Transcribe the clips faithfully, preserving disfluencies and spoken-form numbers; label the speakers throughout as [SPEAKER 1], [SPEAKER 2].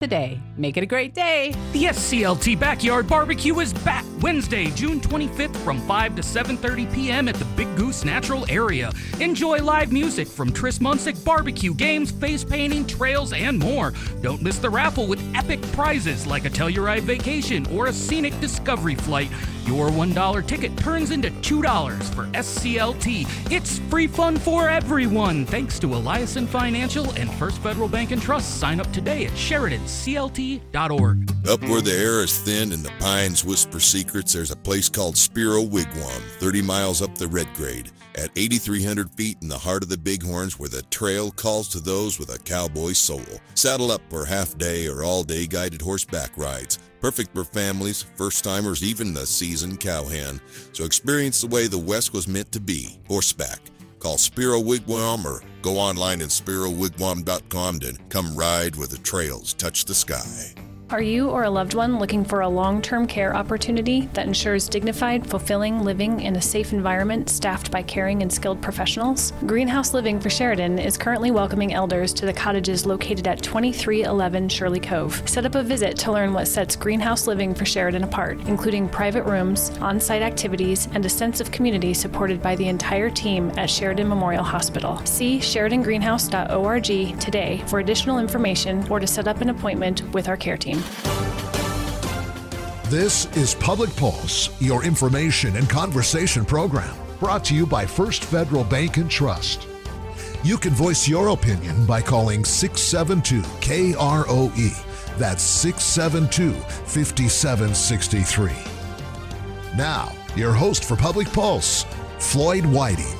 [SPEAKER 1] today. Make it a great day.
[SPEAKER 2] The S C L T Backyard Barbecue is back Wednesday, June twenty-fifth from five to seven thirty p.m. at the Big Goose Natural Area. Enjoy live music from Tris Munsick, barbecue, games, face painting, trails, and more. Don't miss the raffle with epic prizes like a Telluride vacation or a scenic discovery flight. Your one dollar ticket turns into two dollars for S C L T. It's free fun for everyone. Thanks to Eliason Financial and First Federal Bank and Trust. Sign up today at Sheridan C L T dot org.
[SPEAKER 3] Up where the air is thin and the pines whisper secrets, there's a place called Spiro Wigwam, thirty miles up the Red Grade, at eighty-three hundred feet in the heart of the Bighorns, where the trail calls to those with a cowboy soul. Saddle up for half-day or all-day guided horseback rides. Perfect for families, first-timers, even the seasoned cowhand. So experience the way the West was meant to be, horseback. Call Spiro Wigwam or go online at spiro wigwam dot com to come ride where the trails touch the sky.
[SPEAKER 4] Are you or a loved one looking for a long-term care opportunity that ensures dignified, fulfilling living in a safe environment staffed by caring and skilled professionals? Greenhouse Living for Sheridan is currently welcoming elders to the cottages located at twenty-three eleven Shirley Cove. Set up a visit to learn what sets Greenhouse Living for Sheridan apart, including private rooms, on-site activities, and a sense of community supported by the entire team at Sheridan Memorial Hospital. See sheridan greenhouse dot org today for additional information or to set up an appointment with our care team.
[SPEAKER 5] This is Public Pulse, your information and conversation program, brought to you by First Federal Bank and Trust. You can voice your opinion by calling six seven two K R O E. That's six seven two, five seven six three. Now, your host for Public Pulse, Floyd Whiting.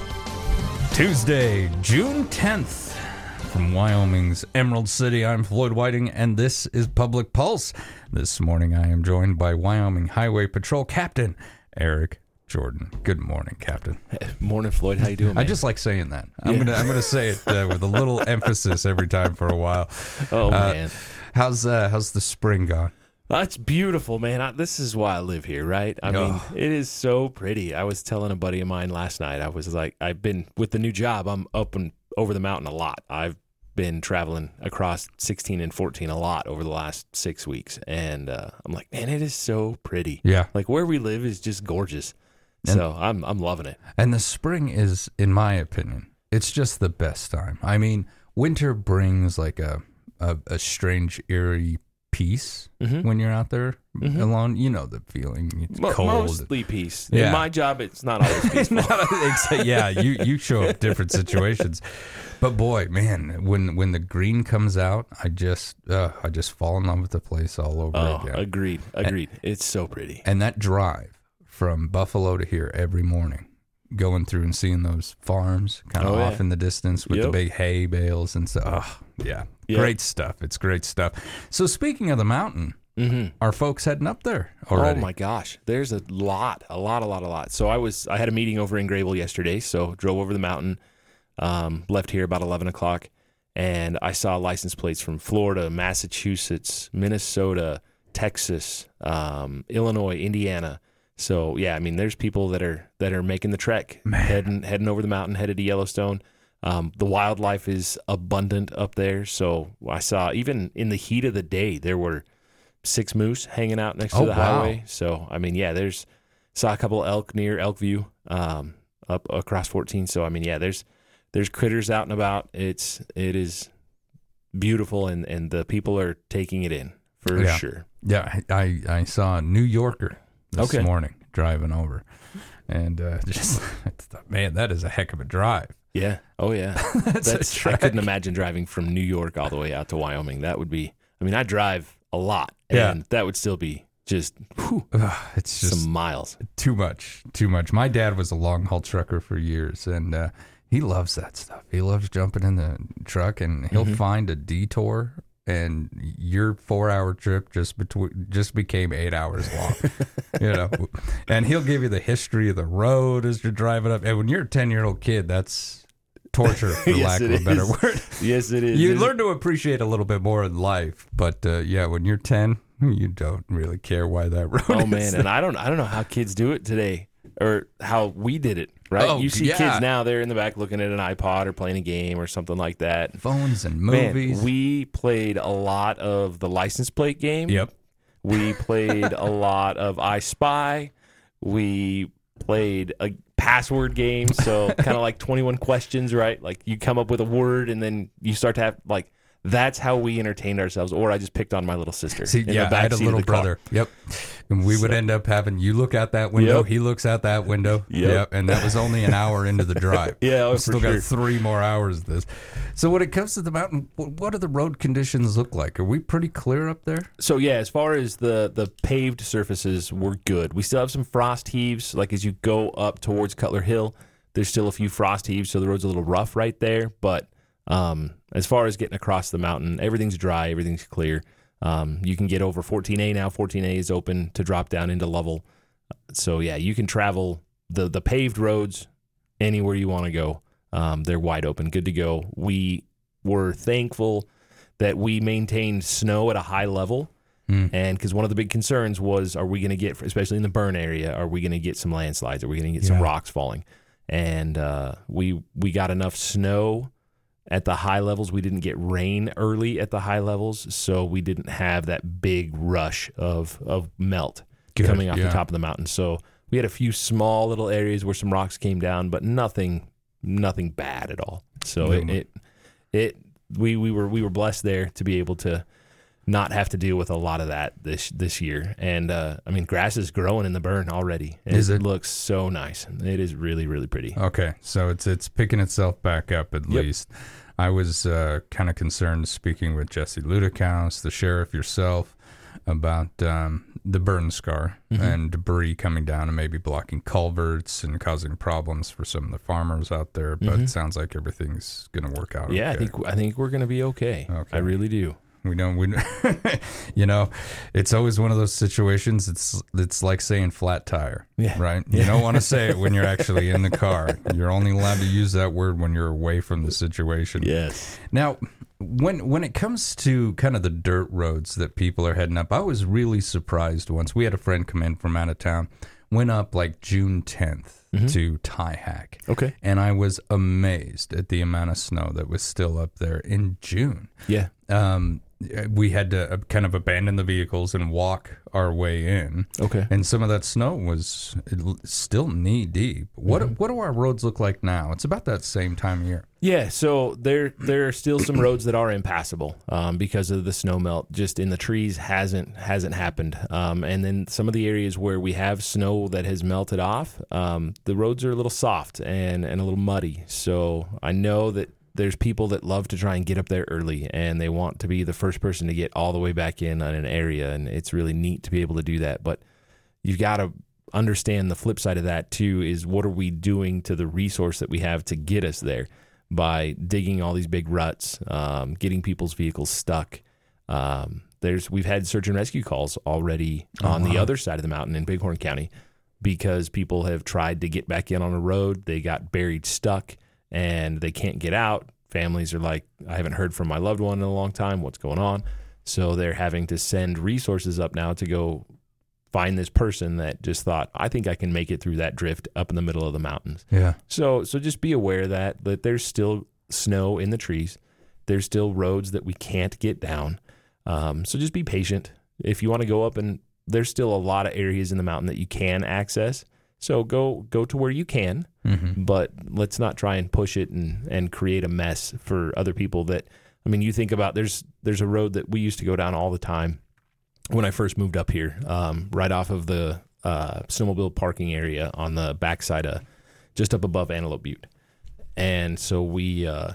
[SPEAKER 6] Tuesday, June tenth. From Wyoming's Emerald City, I'm Floyd Whiting, and this is Public Pulse. This morning, I am joined by Wyoming Highway Patrol Captain Eric Jordan. Good morning, Captain.
[SPEAKER 7] Hey, morning, Floyd. How you doing, man?
[SPEAKER 6] I just like saying that. I'm
[SPEAKER 7] Yeah.
[SPEAKER 6] gonna I'm gonna say it uh, with a little emphasis every time for a while.
[SPEAKER 7] Oh
[SPEAKER 6] Uh,
[SPEAKER 7] man,
[SPEAKER 6] how's uh, how's the spring gone?
[SPEAKER 7] that's beautiful, man. I, this is why I live here, right? I mean,
[SPEAKER 6] Oh.
[SPEAKER 7] it is so pretty. I was telling a buddy of mine last night. I was like, I've been with the new job. I'm up and over the mountain a lot. I've been traveling across sixteen and fourteen a lot over the last six weeks. And uh, I'm like, man, it is so pretty.
[SPEAKER 6] Yeah.
[SPEAKER 7] Like where we live is just gorgeous.
[SPEAKER 6] And-
[SPEAKER 7] so I'm I'm loving it.
[SPEAKER 6] And the spring is, in my opinion, it's just the best time. I mean, winter brings like a a, a strange, eerie peace
[SPEAKER 7] Mhm.
[SPEAKER 6] when you're out there
[SPEAKER 7] Mhm.
[SPEAKER 6] alone. You know the feeling. It's
[SPEAKER 7] Mo-
[SPEAKER 6] cold.
[SPEAKER 7] Mostly peace.
[SPEAKER 6] Yeah.
[SPEAKER 7] In my job, it's not always peaceful.
[SPEAKER 6] Not- it's- yeah, you, you show up different situations. But boy, man, when when the green comes out, I just uh, I just fall in love with the place all over
[SPEAKER 7] Oh,
[SPEAKER 6] again.
[SPEAKER 7] agreed, agreed. It's so pretty.
[SPEAKER 6] And that drive from Buffalo to here every morning, going through and seeing those farms kind of
[SPEAKER 7] Oh,
[SPEAKER 6] off
[SPEAKER 7] yeah.
[SPEAKER 6] in the distance with the
[SPEAKER 7] Yep.
[SPEAKER 6] big hay bales and stuff. Oh, yeah.
[SPEAKER 7] Yep.
[SPEAKER 6] Great stuff. It's great stuff. So speaking of the mountain,
[SPEAKER 7] Mm-hmm.
[SPEAKER 6] are folks heading up there already?
[SPEAKER 7] Oh my gosh, there's a lot, a lot, a lot, a lot. So I was, I had a meeting over in Grable yesterday. So drove over the mountain, um, left here about eleven o'clock, and I saw license plates from Florida, Massachusetts, Minnesota, Texas, um, Illinois, Indiana. So yeah, I mean, there's people that are that are making the trek,
[SPEAKER 6] Man.
[SPEAKER 7] heading heading over the mountain, headed to Yellowstone. Um, the wildlife is abundant up there. So I saw even in the heat of the day, there were six moose hanging out next
[SPEAKER 6] Oh,
[SPEAKER 7] to the
[SPEAKER 6] wow.
[SPEAKER 7] highway. So I mean, yeah, there's saw a couple of elk near Elkview, um, up across fourteen. So I mean, yeah, there's there's critters out and about. It's it is beautiful, and, and the people are taking it in for
[SPEAKER 6] Yeah.
[SPEAKER 7] sure.
[SPEAKER 6] Yeah, I, I saw a New Yorker this
[SPEAKER 7] Okay.
[SPEAKER 6] morning driving over. And uh, just, I thought, man, that is a heck of a drive.
[SPEAKER 7] Yeah. Oh yeah.
[SPEAKER 6] That's, a
[SPEAKER 7] That's I
[SPEAKER 6] trek.
[SPEAKER 7] couldn't imagine driving from New York all the way out to Wyoming. That would be. I mean, I drive a lot,
[SPEAKER 6] Yeah.
[SPEAKER 7] and that would still be just whew,
[SPEAKER 6] Ugh, it's just
[SPEAKER 7] some miles.
[SPEAKER 6] too much, too much. My dad was a long haul trucker for years, and uh, he loves that stuff. He loves jumping in the truck, and he'll
[SPEAKER 7] Mhm.
[SPEAKER 6] find a detour, and your four hour trip just between just became eight hours long. You know, and he'll give you the history of the road as you're driving up. And when you're a ten year old kid, that's torture, for
[SPEAKER 7] Yes,
[SPEAKER 6] lack of
[SPEAKER 7] it
[SPEAKER 6] a better
[SPEAKER 7] is.
[SPEAKER 6] word.
[SPEAKER 7] Yes, it is.
[SPEAKER 6] You
[SPEAKER 7] It is-
[SPEAKER 6] learn to appreciate a little bit more in life, but uh, yeah, when you're ten, you don't really care why that road.
[SPEAKER 7] Oh
[SPEAKER 6] is
[SPEAKER 7] man, and I don't, I don't know how kids do it today. or how we did it, right?
[SPEAKER 6] Oh,
[SPEAKER 7] you see
[SPEAKER 6] yeah.
[SPEAKER 7] kids now, they're in the back looking at an iPod or playing a game or something like that.
[SPEAKER 6] Phones and
[SPEAKER 7] Man,
[SPEAKER 6] movies.
[SPEAKER 7] we played a lot of the license plate game.
[SPEAKER 6] Yep.
[SPEAKER 7] We played a lot of I Spy. We played a password game, so kind of like twenty-one questions, right? Like you come up with a word and then you start to have like that's how we entertained ourselves. Or I just picked on my little sister.
[SPEAKER 6] See,
[SPEAKER 7] in
[SPEAKER 6] yeah,
[SPEAKER 7] the back
[SPEAKER 6] I had a
[SPEAKER 7] seat
[SPEAKER 6] little
[SPEAKER 7] of the car.
[SPEAKER 6] brother. Yep. And we would end up having you look out that window,
[SPEAKER 7] Yep.
[SPEAKER 6] he looks out that window.
[SPEAKER 7] Yep.
[SPEAKER 6] And that was only an hour into the drive.
[SPEAKER 7] Yeah, oh,
[SPEAKER 6] we
[SPEAKER 7] for
[SPEAKER 6] still
[SPEAKER 7] sure.
[SPEAKER 6] got three more hours of this. So when it comes to the mountain, wh- what do the road conditions look like? Are we pretty clear up there?
[SPEAKER 7] So yeah, as far as the the paved surfaces, we're good. We still have some frost heaves. Like as you go up towards Cutler Hill, there's still a few frost heaves, so the road's a little rough right there. But um, as far as getting across the mountain, everything's dry, everything's clear. Um, you can get over fourteen A now. fourteen A is open to drop down into Lovell. So yeah, you can travel the the paved roads anywhere you want to go. Um, they're wide open, good to go. We were thankful that we maintained snow at a high level.
[SPEAKER 6] Mm.
[SPEAKER 7] And because one of the big concerns was, are we going to get, especially in the burn area, are we going to get some landslides? Are we going to get some
[SPEAKER 6] Yeah.
[SPEAKER 7] rocks falling? And uh, we we got enough snow at the high levels. We didn't get rain early at the high levels, so we didn't have that big rush of of melt
[SPEAKER 6] Good,
[SPEAKER 7] coming off
[SPEAKER 6] yeah.
[SPEAKER 7] the top of the mountain. So we had a few small little areas where some rocks came down, but nothing nothing bad at all. So it,
[SPEAKER 6] No.
[SPEAKER 7] it it we we were we were blessed there to be able to not have to deal with a lot of that this this year. And uh, I mean, grass is growing in the burn already. And
[SPEAKER 6] Is it?
[SPEAKER 7] looks so nice. It is really really pretty.
[SPEAKER 6] Okay, so it's it's picking itself back up at
[SPEAKER 7] Yep.
[SPEAKER 6] least. I was uh, kind of concerned speaking with Jesse Ludikows, the sheriff, yourself, about um, the burn scar
[SPEAKER 7] Mm-hmm.
[SPEAKER 6] and debris coming down and maybe blocking culverts and causing problems for some of the farmers out there. But
[SPEAKER 7] Mhm.
[SPEAKER 6] it sounds like everything's going to work out.
[SPEAKER 7] Yeah, I
[SPEAKER 6] okay.
[SPEAKER 7] think I think we're gonna be okay.
[SPEAKER 6] Okay.
[SPEAKER 7] I really do.
[SPEAKER 6] We don't. We, you know, it's always one of those situations. It's it's like saying flat tire,
[SPEAKER 7] Yeah.
[SPEAKER 6] right? You don't want to say it when you're actually in the car. You're only allowed to use that word when you're away from the situation.
[SPEAKER 7] Yes.
[SPEAKER 6] Now, when when it comes to kind of the dirt roads that people are heading up, I was really surprised once. We had a friend come in from out of town, went up like June tenth to Tyhack.
[SPEAKER 7] Okay.
[SPEAKER 6] And I was amazed at the amount of snow that was still up there in June.
[SPEAKER 7] Yeah.
[SPEAKER 6] Um, we had to uh, kind of abandon the vehicles and walk our way in.
[SPEAKER 7] Okay.
[SPEAKER 6] And some of that snow was still knee deep. What
[SPEAKER 7] Mm-hmm.
[SPEAKER 6] what do our roads look like now? It's about that same time of year.
[SPEAKER 7] Yeah, so there there are still some roads that are impassable um, because of the snow melt. Just in the trees hasn't hasn't happened, um, and then some of the areas where we have snow that has melted off, um, the roads are a little soft and and a little muddy. So I know that there's people that love to try and get up there early, and they want to be the first person to get all the way back in on an area, and it's really neat to be able to do that. But you've got to understand the flip side of that too, is what are we doing to the resource that we have to get us there by digging all these big ruts, um, getting people's vehicles stuck. Um, there's we've had search and rescue calls already on the other side of the mountain in Bighorn County because people have tried to get back in on a road. They got buried stuck and they can't get out. Families are like, I haven't heard from my loved one in a long time. What's going on? So they're having to send resources up now to go find this person that just thought, I think I can make it through that drift up in the middle of the mountains.
[SPEAKER 6] Yeah.
[SPEAKER 7] So so just be aware that that there's still snow in the trees. There's still roads that we can't get down. Um, so just be patient. If you want to go up, and there's still a lot of areas in the mountain that you can access. So go go to where you can,
[SPEAKER 6] Mm-hmm.
[SPEAKER 7] but let's not try and push it and, and create a mess for other people that, I mean, you think about, there's there's a road that we used to go down all the time when I first moved up here, um, right off of the uh, snowmobile parking area on the backside of, just up above Antelope Butte. And so we, uh,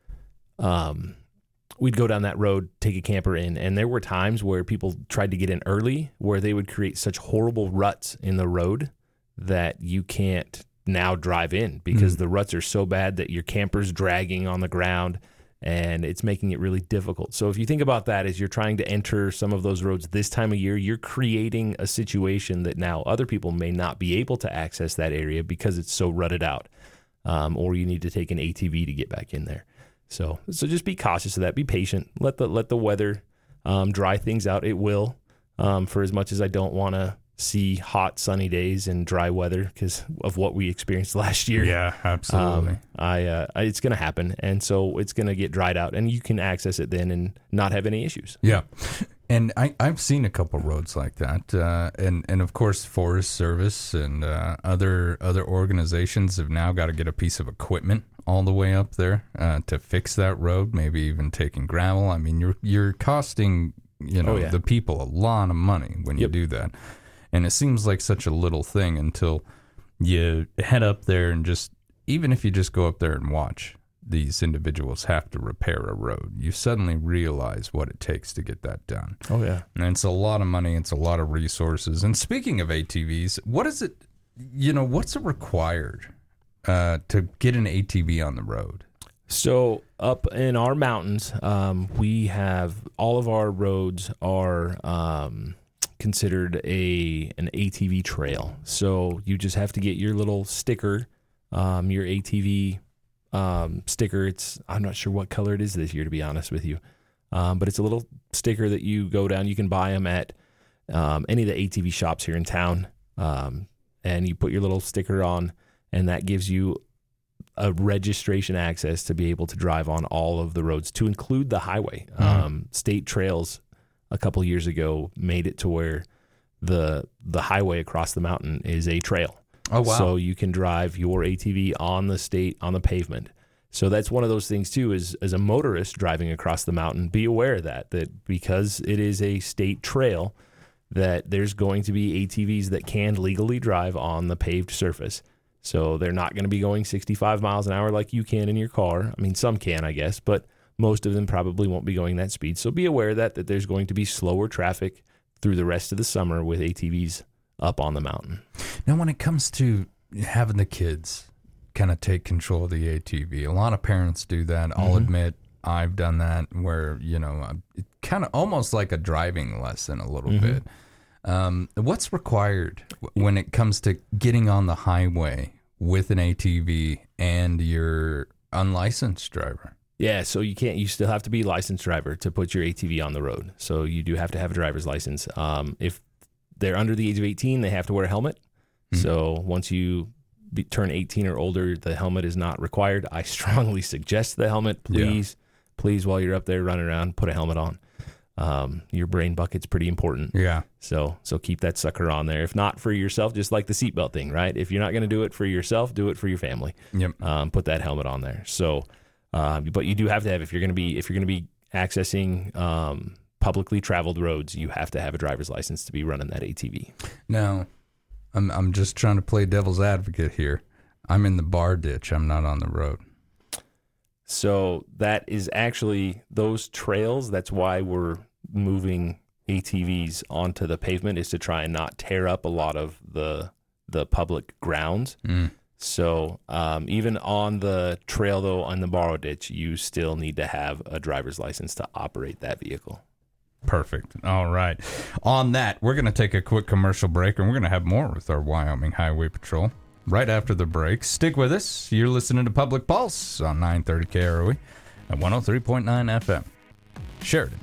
[SPEAKER 7] um, we'd go down that road, take a camper in, and there were times where people tried to get in early where they would create such horrible ruts in the road that you can't now drive in because
[SPEAKER 6] Mm.
[SPEAKER 7] the ruts are so bad that your camper's dragging on the ground and it's making it really difficult. So if you think about that as you're trying to enter some of those roads this time of year, you're creating a situation that now other people may not be able to access that area because it's so rutted out, um, or you need to take an A T V to get back in there. So so just be cautious of that. Be patient. Let the let the weather um, dry things out. It will. Um, for as much as I don't want to see hot, sunny days and dry weather because of what we experienced last year.
[SPEAKER 6] Yeah, absolutely.
[SPEAKER 7] Um, I, uh, it's going to happen, and so it's going to get dried out, and you can access it then and not have any issues.
[SPEAKER 6] Yeah, and I, I've seen a couple roads like that, uh, and and of course, Forest Service and uh, other other organizations have now got to get a piece of equipment all the way up there uh, to fix that road. Maybe even taking gravel. I mean, you're you're costing you know
[SPEAKER 7] Oh, yeah.
[SPEAKER 6] the people a lot of money when you
[SPEAKER 7] Yep.
[SPEAKER 6] do that. And it seems like such a little thing until you head up there and just, even if you just go up there and watch these individuals have to repair a road, you suddenly realize what it takes to get that done.
[SPEAKER 7] Oh, yeah.
[SPEAKER 6] And it's a lot of money, it's a lot of resources. And speaking of A T Vs, what is it, you know, what's it required uh, to get an A T V on the road?
[SPEAKER 7] So up in our mountains, um, we have all of our roads are um, considered a an A T V trail. So you just have to get your little sticker, um, your A T V um, sticker. It's I'm not sure what color it is this year, to be honest with you, um, but it's a little sticker that you go down. You can buy them at um, any of the A T V shops here in town, um, and you put your little sticker on, and that gives you a registration access to be able to drive on all of the roads, to include the highway.
[SPEAKER 6] Mm-hmm.
[SPEAKER 7] Um, state trails a couple years ago made it to where the the highway across the mountain is a trail.
[SPEAKER 6] Oh, wow.
[SPEAKER 7] So you can drive your A T V on the state, on the pavement. So that's one of those things too, is as a motorist driving across the mountain, be aware of that, that because it is a state trail, that there's going to be A T Vs that can legally drive on the paved surface. So they're not going to be going sixty-five miles an hour like you can in your car. I mean, some can, I guess, but most of them probably won't be going that speed. So be aware of that, that there's going to be slower traffic through the rest of the summer with A T Vs up on the mountain.
[SPEAKER 6] Now, when it comes to having the kids kind of take control of the A T V, a lot of parents do that. I'll
[SPEAKER 7] Mm-hmm.
[SPEAKER 6] admit I've done that, where, you know, kind of almost like a driving lesson a little
[SPEAKER 7] Mm-hmm.
[SPEAKER 6] bit. Um, what's required w- when it comes to getting on the highway with an A T V and you're unlicensed driver?
[SPEAKER 7] Yeah, so you can't. You still have to be a licensed driver to put your A T V on the road. So you do have to have a driver's license. Um, if they're under the age of eighteen, they have to wear a helmet. Mm-hmm. So once you be, turn eighteen or older, the helmet is not required. I strongly suggest the helmet. Please, yeah. please, while you're up there running around, put a helmet on. Um, your brain bucket's pretty important.
[SPEAKER 6] Yeah.
[SPEAKER 7] So so keep that sucker on there. If not for yourself, just like the seatbelt thing, right? If you're not going to do it for yourself, do it for your family.
[SPEAKER 6] Yep.
[SPEAKER 7] Um, put that helmet on there. So. Uh, but you do have to have, if you're going to be if you're going to be accessing um, publicly traveled roads, you have to have a driver's license to be running that A T V.
[SPEAKER 6] Now, I'm I'm just trying to play devil's advocate here. I'm in the bar ditch. I'm not on the road.
[SPEAKER 7] So that is actually those trails. That's why we're moving A T Vs onto the pavement, is to try and not tear up a lot of the the public grounds.
[SPEAKER 6] Mm.
[SPEAKER 7] So um, even on the trail, though, on the borrow ditch, you still need to have a driver's license to operate that vehicle.
[SPEAKER 6] Perfect. All right. On that, we're going to take a quick commercial break, and we're going to have more with our Wyoming Highway Patrol right after the break. Stick with us. You're listening to Public Pulse on nine thirty K R O E at one oh three point nine F M. Sheridan.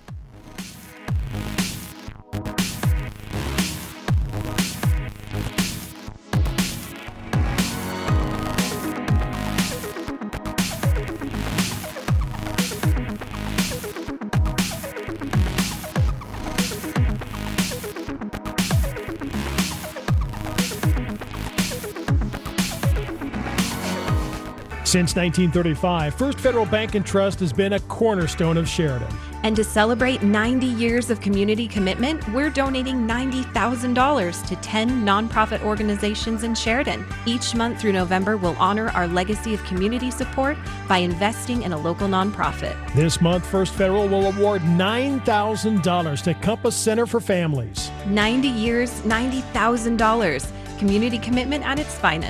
[SPEAKER 8] Since nineteen thirty-five, First Federal Bank and Trust has been a cornerstone of Sheridan.
[SPEAKER 9] And to celebrate ninety years of community commitment, we're donating ninety thousand dollars to ten nonprofit organizations in Sheridan. Each month through November, we'll honor our legacy of community support by investing in a local nonprofit.
[SPEAKER 8] This month, First Federal will award nine thousand dollars to Compass Center for Families.
[SPEAKER 9] ninety years, ninety thousand dollars. Community commitment at its finest.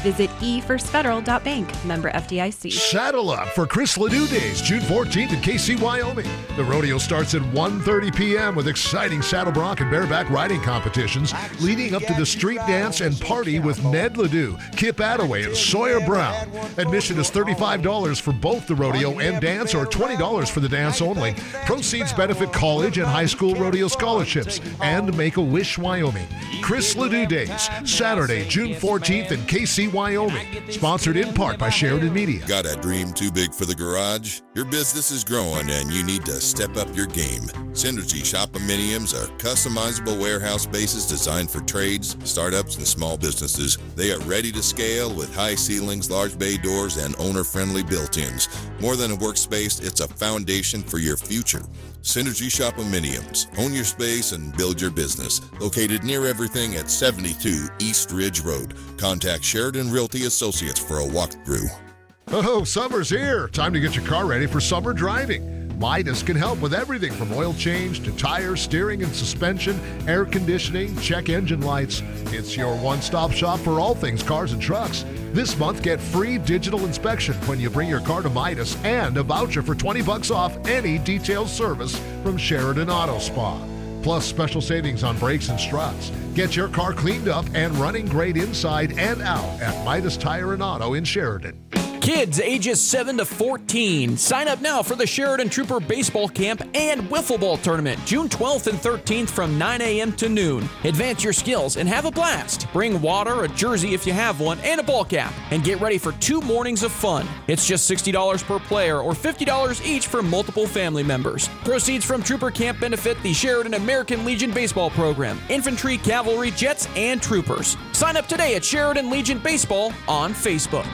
[SPEAKER 9] Visit e first federal dot bank. Member F D I C.
[SPEAKER 5] Saddle up for Chris Ledoux Days, June fourteenth in K C, Wyoming. The rodeo starts at one thirty p.m. with exciting saddle bronc and bareback riding competitions, leading up to the street dance and party with Ned Ledoux, Kip Attaway, and Sawyer Brown. Admission is thirty-five dollars for both the rodeo and dance, or twenty dollars for the dance only. Proceeds benefit college and high school rodeo scholarships and Make-A-Wish Wyoming. Chris Ledoux Days, Saturday, June fourteenth in K C, Wyoming. Sponsored in part by Sheridan Media.
[SPEAKER 3] Got a dream too big for the garage? Your business is growing and you need to step up your game. Synergy Shop-A-Miniums are customizable warehouse spaces designed for trades, startups, and small businesses. They are ready to scale with high ceilings, large bay doors, and owner-friendly built-ins. More than a workspace, it's a foundation for your future. Synergy Shop-A-Miniums. Own your space and build your business. Located near everything at seventy-two East Ridge Road. Contact Sheridan Realty Associates for a walkthrough.
[SPEAKER 5] Oh, summer's here. Time to get your car ready for summer driving. Midas can help with everything from oil change to tires, steering and suspension, air conditioning, check engine lights. It's your one-stop shop for all things cars and trucks. This month, get free digital inspection when you bring your car to Midas and a voucher for twenty bucks off any detailed service from Sheridan Auto Spa. Plus special savings on brakes and struts. Get your car cleaned up and running great inside and out at Midas Tire and Auto in Sheridan.
[SPEAKER 10] Kids ages seven to fourteen. Sign up now for the Sheridan Trooper Baseball Camp and Wiffle Ball Tournament, June twelfth and thirteenth from nine a.m. to noon. Advance your skills and have a blast. Bring water, a jersey if you have one, and a ball cap. And get ready for two mornings of fun. It's just sixty dollars per player or fifty dollars each for multiple family members. Proceeds from Trooper Camp benefit the Sheridan American Legion Baseball Program, Infantry, Cavalry, Jets, and Troopers. Sign up today at Sheridan Legion Baseball on Facebook.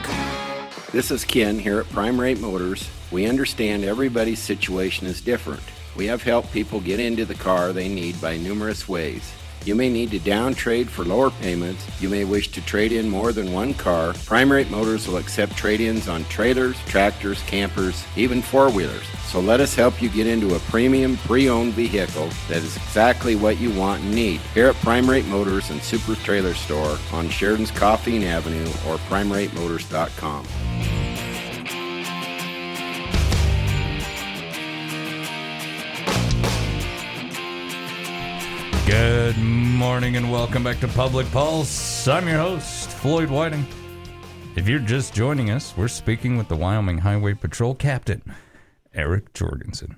[SPEAKER 11] This is Ken here at Prime Rate Motors. We understand everybody's situation is different. We have helped people get into the car they need by numerous ways. You may need to down trade for lower payments. You may wish to trade in more than one car. Prime Rate Motors will accept trade-ins on trailers, tractors, campers, even four-wheelers. So let us help you get into a premium, pre-owned vehicle that is exactly what you want and need. Here at Prime Rate Motors and Super Trailer Store on Sheridan's Coffeen Avenue or prime rate motors dot com.
[SPEAKER 6] Good morning and welcome back to Public Pulse. I'm your host, Floyd Whiting. If you're just joining us, we're speaking with the Wyoming Highway Patrol Captain, Eric Jorgensen.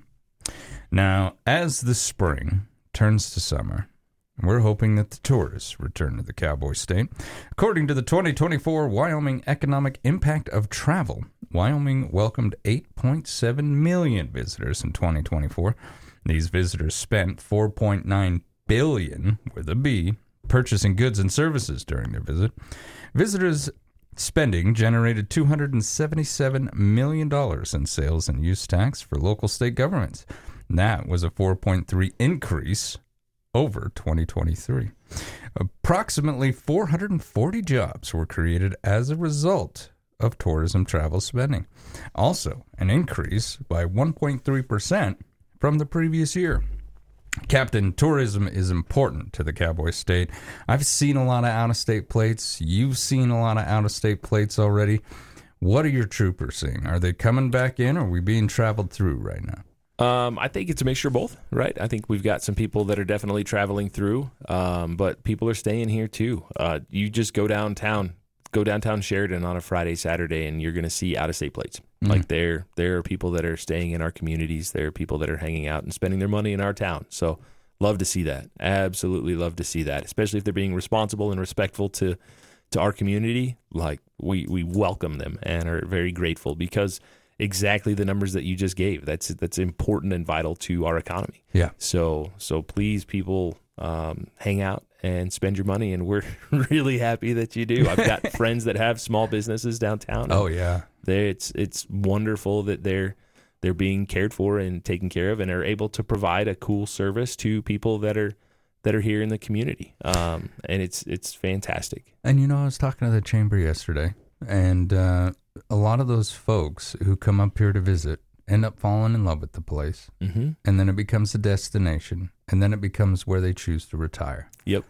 [SPEAKER 6] Now, as the spring turns to summer, we're hoping that the tourists return to the Cowboy State. According to the twenty twenty-four Wyoming Economic Impact of Travel, Wyoming welcomed eight point seven million visitors in twenty twenty-four. These visitors spent four point nine billion with a B purchasing goods and services during their visit. Visitors spending generated two hundred seventy-seven million dollars in sales and use tax for local state governments. That was a four point three increase over twenty twenty-three. Approximately four hundred forty jobs were created as a result of tourism travel spending. Also, an increase by one point three percent from the previous year. Captain, tourism is important to the Cowboy State. I've seen a lot of out-of-state plates. You've seen a lot of out-of-state plates already. What are your troopers seeing? Are they coming back in, or are we being traveled through right now?
[SPEAKER 7] Um, I think it's a mixture of both, right? I think we've got some people that are definitely traveling through, um, but people are staying here too. Uh, you just go downtown, go downtown Sheridan on a Friday, Saturday, and you're going to see out-of-state plates. Mm-hmm. Like there, there are people that are staying in our communities. There are people that are hanging out and spending their money in our town. So love to see that. Absolutely love to see that, especially if they're being responsible and respectful to to our community. Like we, we welcome them and are very grateful because exactly the numbers that you just gave, that's that's important and vital to our economy.
[SPEAKER 6] Yeah.
[SPEAKER 7] So so please, people, um, hang out and spend your money, and we're really happy that you do. I've got friends that have small businesses downtown.
[SPEAKER 6] Oh yeah,
[SPEAKER 7] they, it's it's wonderful that they're they're being cared for and taken care of, and are able to provide a cool service to people that are that are here in the community. Um, and it's it's fantastic.
[SPEAKER 6] And you know, I was talking to the chamber yesterday, and uh, a lot of those folks who come up here to visit end up falling in love with the place,
[SPEAKER 7] mm-hmm.
[SPEAKER 6] and then it becomes a destination, and then it becomes where they choose to retire.
[SPEAKER 7] Yep.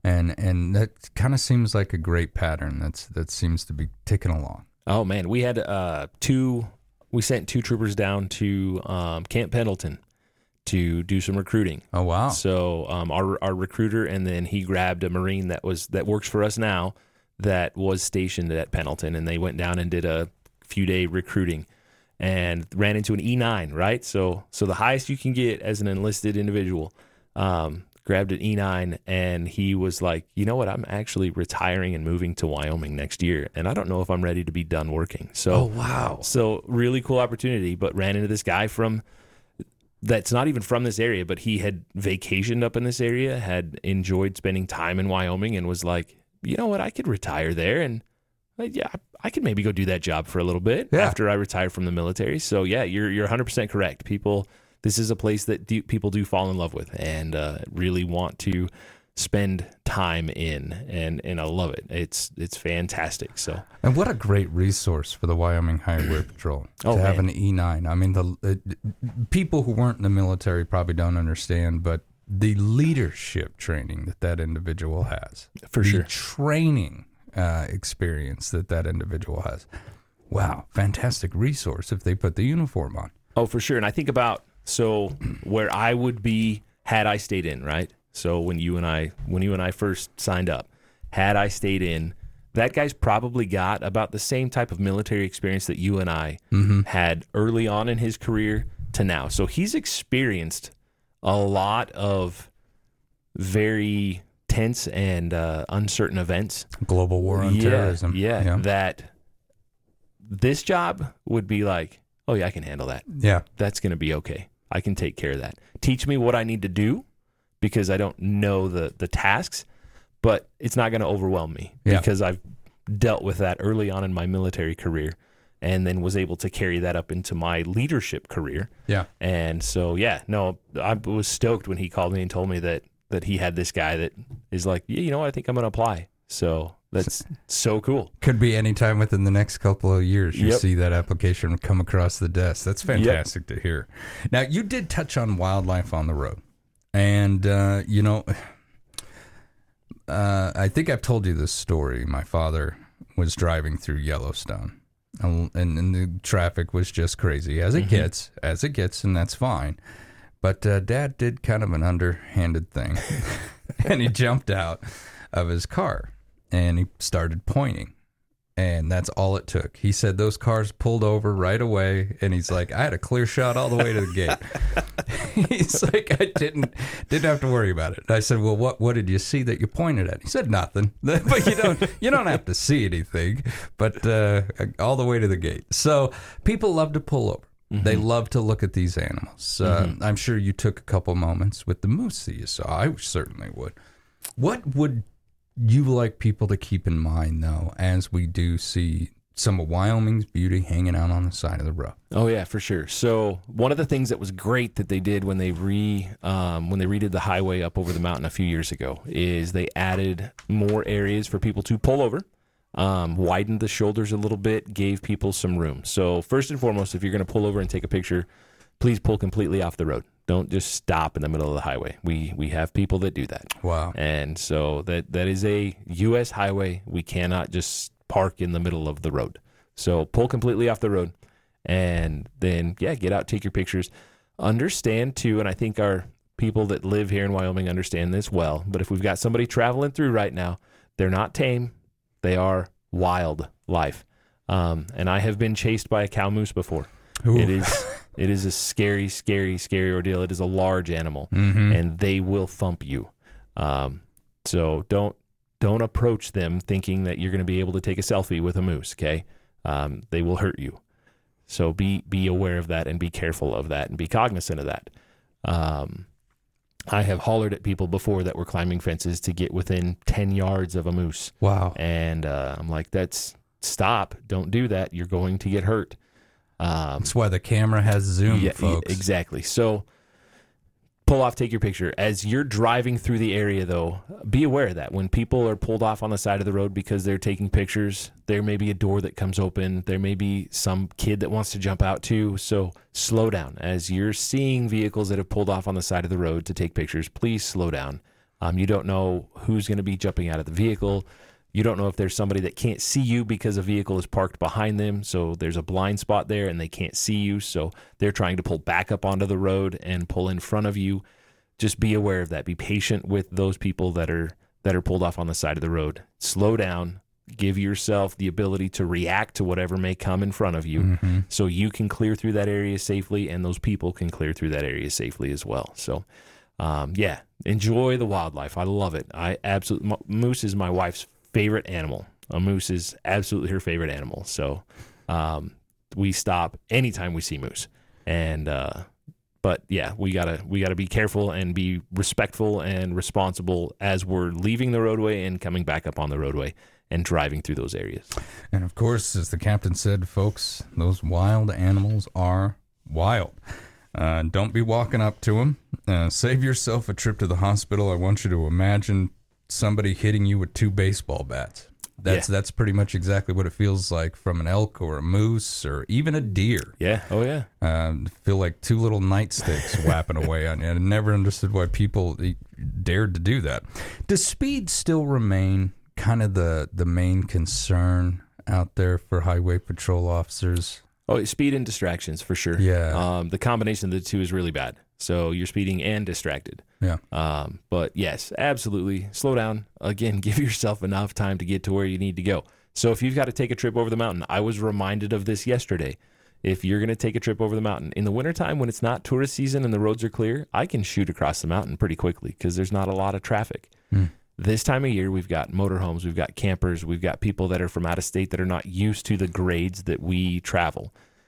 [SPEAKER 6] And and that kind of seems like a great pattern. That's that seems to be ticking along.
[SPEAKER 7] Oh man, we had uh, two. We sent two troopers down to um, Camp Pendleton to do some recruiting.
[SPEAKER 6] Oh wow!
[SPEAKER 7] So um, our our recruiter, and then he grabbed a Marine that was that works for us now, that was stationed at Pendleton, and they went down and did a few day recruiting, and ran into an E nine. Right, so so the highest you can get as an enlisted individual. Um, grabbed an E nine, and he was like, you know what, I'm actually retiring and moving to Wyoming next year, and I don't know if I'm ready to be done working. So,
[SPEAKER 6] oh, wow.
[SPEAKER 7] So really cool opportunity, but ran into this guy from, that's not even from this area, but he had vacationed up in this area, had enjoyed spending time in Wyoming, and was like, you know what, I could retire there, and yeah, I could maybe go do that job for a little bit yeah. after I retire from the military. So yeah, you're you're one hundred percent correct. People... This is a place that do, people do fall in love with and uh, really want to spend time in, and, and I love it. It's it's fantastic. So,
[SPEAKER 6] and what a great resource for the Wyoming Highway Patrol to
[SPEAKER 7] oh,
[SPEAKER 6] have
[SPEAKER 7] man.
[SPEAKER 6] an E nine. I mean, the uh, people who weren't in the military probably don't understand, but the leadership training that that individual has,
[SPEAKER 7] for
[SPEAKER 6] the
[SPEAKER 7] sure,
[SPEAKER 6] training uh, experience that that individual has. Wow, fantastic resource if they put the uniform on.
[SPEAKER 7] Oh, for sure. And I think about. So where I would be had I stayed in, right? So when you and I when you and I first signed up, had I stayed in, that guy's probably got about the same type of military experience that you and I
[SPEAKER 6] mm-hmm.
[SPEAKER 7] had early on in his career to now. So he's experienced a lot of very tense and uh, uncertain events.
[SPEAKER 6] Global war on
[SPEAKER 7] yeah,
[SPEAKER 6] terrorism.
[SPEAKER 7] Yeah,
[SPEAKER 6] yeah,
[SPEAKER 7] that this job would be like, oh, yeah, I can handle that.
[SPEAKER 6] Yeah.
[SPEAKER 7] That's going to be okay. I can take care of that. Teach me what I need to do because I don't know the, the tasks, but it's not going to overwhelm me
[SPEAKER 6] yeah.
[SPEAKER 7] because I've dealt with that early on in my military career and then was able to carry that up into my leadership career.
[SPEAKER 6] Yeah.
[SPEAKER 7] And so, yeah, no, I was stoked when he called me and told me that, that he had this guy that is like, yeah, you know what, I think I'm going to apply. So that's so cool.
[SPEAKER 6] Could be any time within the next couple of years you
[SPEAKER 7] yep.
[SPEAKER 6] see that application come across the desk. That's fantastic yep. to hear. Now, you did touch on wildlife on the road. And, uh, you know, uh, I think I've told you this story. My father was driving through Yellowstone, and, and the traffic was just crazy, as it mm-hmm. gets, as it gets, and that's fine. But uh, Dad did kind of an underhanded thing, and he jumped out of his car. And he started pointing, and that's all it took. He said those cars pulled over right away, and he's like, I had a clear shot all the way to the gate. He's like, I didn't didn't have to worry about it. I said, well, what what did you see that you pointed at? He said, nothing. But you don't you don't have to see anything, but uh, all the way to the gate. So people love to pull over. Mm-hmm. They love to look at these animals. Uh, mm-hmm. I'm sure you took a couple moments with the moose that you saw. I certainly would. What would you like people to keep in mind, though, as we do see some of Wyoming's beauty hanging out on the side of the road?
[SPEAKER 7] Oh yeah, for sure. So one of the things that was great that they did when they re um, when they redid the highway up over the mountain a few years ago is they added more areas for people to pull over, um, widened the shoulders a little bit, gave people some room. So first and foremost, if you're going to pull over and take a picture, please pull completely off the road. Don't just stop in the middle of the highway. We we have people that do that.
[SPEAKER 6] Wow.
[SPEAKER 7] And so that that is a U S highway. We cannot just park in the middle of the road. So pull completely off the road and then, yeah, get out, take your pictures. Understand, too, and I think our people that live here in Wyoming understand this well, but if we've got somebody traveling through right now, they're not tame. They are wildlife. Um, and I have been chased by a cow moose before. Ooh. It is... It is a scary, scary, scary ordeal. It is a large animal,
[SPEAKER 6] mm-hmm.
[SPEAKER 7] and they will thump you. Um, so don't don't approach them thinking that you're going to be able to take a selfie with a moose. Okay, um, they will hurt you. So be be aware of that and be careful of that and be cognizant of that. Um, I have hollered at people before that were climbing fences to get within ten yards of a moose.
[SPEAKER 6] Wow!
[SPEAKER 7] And uh, I'm like, that's stop! Don't do that. You're going to get hurt. Um,
[SPEAKER 6] That's why the camera has zoom,
[SPEAKER 7] yeah,
[SPEAKER 6] folks.
[SPEAKER 7] Exactly. So pull off, take your picture. As you're driving through the area, though, be aware of that. When people are pulled off on the side of the road because they're taking pictures, there may be a door that comes open. There may be some kid that wants to jump out too. So slow down. As you're seeing vehicles that have pulled off on the side of the road to take pictures, please slow down. Um, you don't know who's going to be jumping out of the vehicle. You don't know if there's somebody that can't see you because a vehicle is parked behind them, so there's a blind spot there and they can't see you, so they're trying to pull back up onto the road and pull in front of you. Just be aware of that. Be patient with those people that are that are pulled off on the side of the road. Slow down. Give yourself the ability to react to whatever may come in front of you, mm-hmm. so you can clear through that area safely and those people can clear through that area safely as well. So, um, yeah, enjoy the wildlife. I love it. I absolutely moose is my wife's favorite animal. A moose is absolutely her favorite animal. So um, we stop anytime we see moose. And uh, but yeah, we gotta we gotta be careful and be respectful and responsible as we're leaving the roadway and coming back up on the roadway and driving through those areas.
[SPEAKER 6] And of course, as the captain said, folks, those wild animals are wild. Uh, don't be walking up to them. Uh, save yourself a trip to the hospital. I want you to imagine somebody hitting you with two baseball bats. That's yeah. that's pretty much exactly what it feels like from an elk or a moose or even a deer.
[SPEAKER 7] Yeah. Oh, yeah.
[SPEAKER 6] Um, feel like two little nightsticks whapping away on you. I never understood why people dared to do that. Does speed still remain kind of the, the main concern out there for highway patrol officers?
[SPEAKER 7] Oh, speed and distractions for sure.
[SPEAKER 6] Yeah.
[SPEAKER 7] Um, the combination of the two is really bad. So you're speeding and distracted.
[SPEAKER 6] Yeah.
[SPEAKER 7] Um, but yes, absolutely. Slow down. Again, give yourself enough time to get to where you need to go. So if you've got to take a trip over the mountain, I was reminded of this yesterday. If you're going to take a trip over the mountain in the wintertime when it's not tourist season and the roads are clear, I can shoot across the mountain pretty quickly because there's not a lot of traffic.
[SPEAKER 6] Hmm.
[SPEAKER 7] This time of year, we've got motorhomes, we've got campers, we've got people that are from out of state that are not used to the grades that we travel.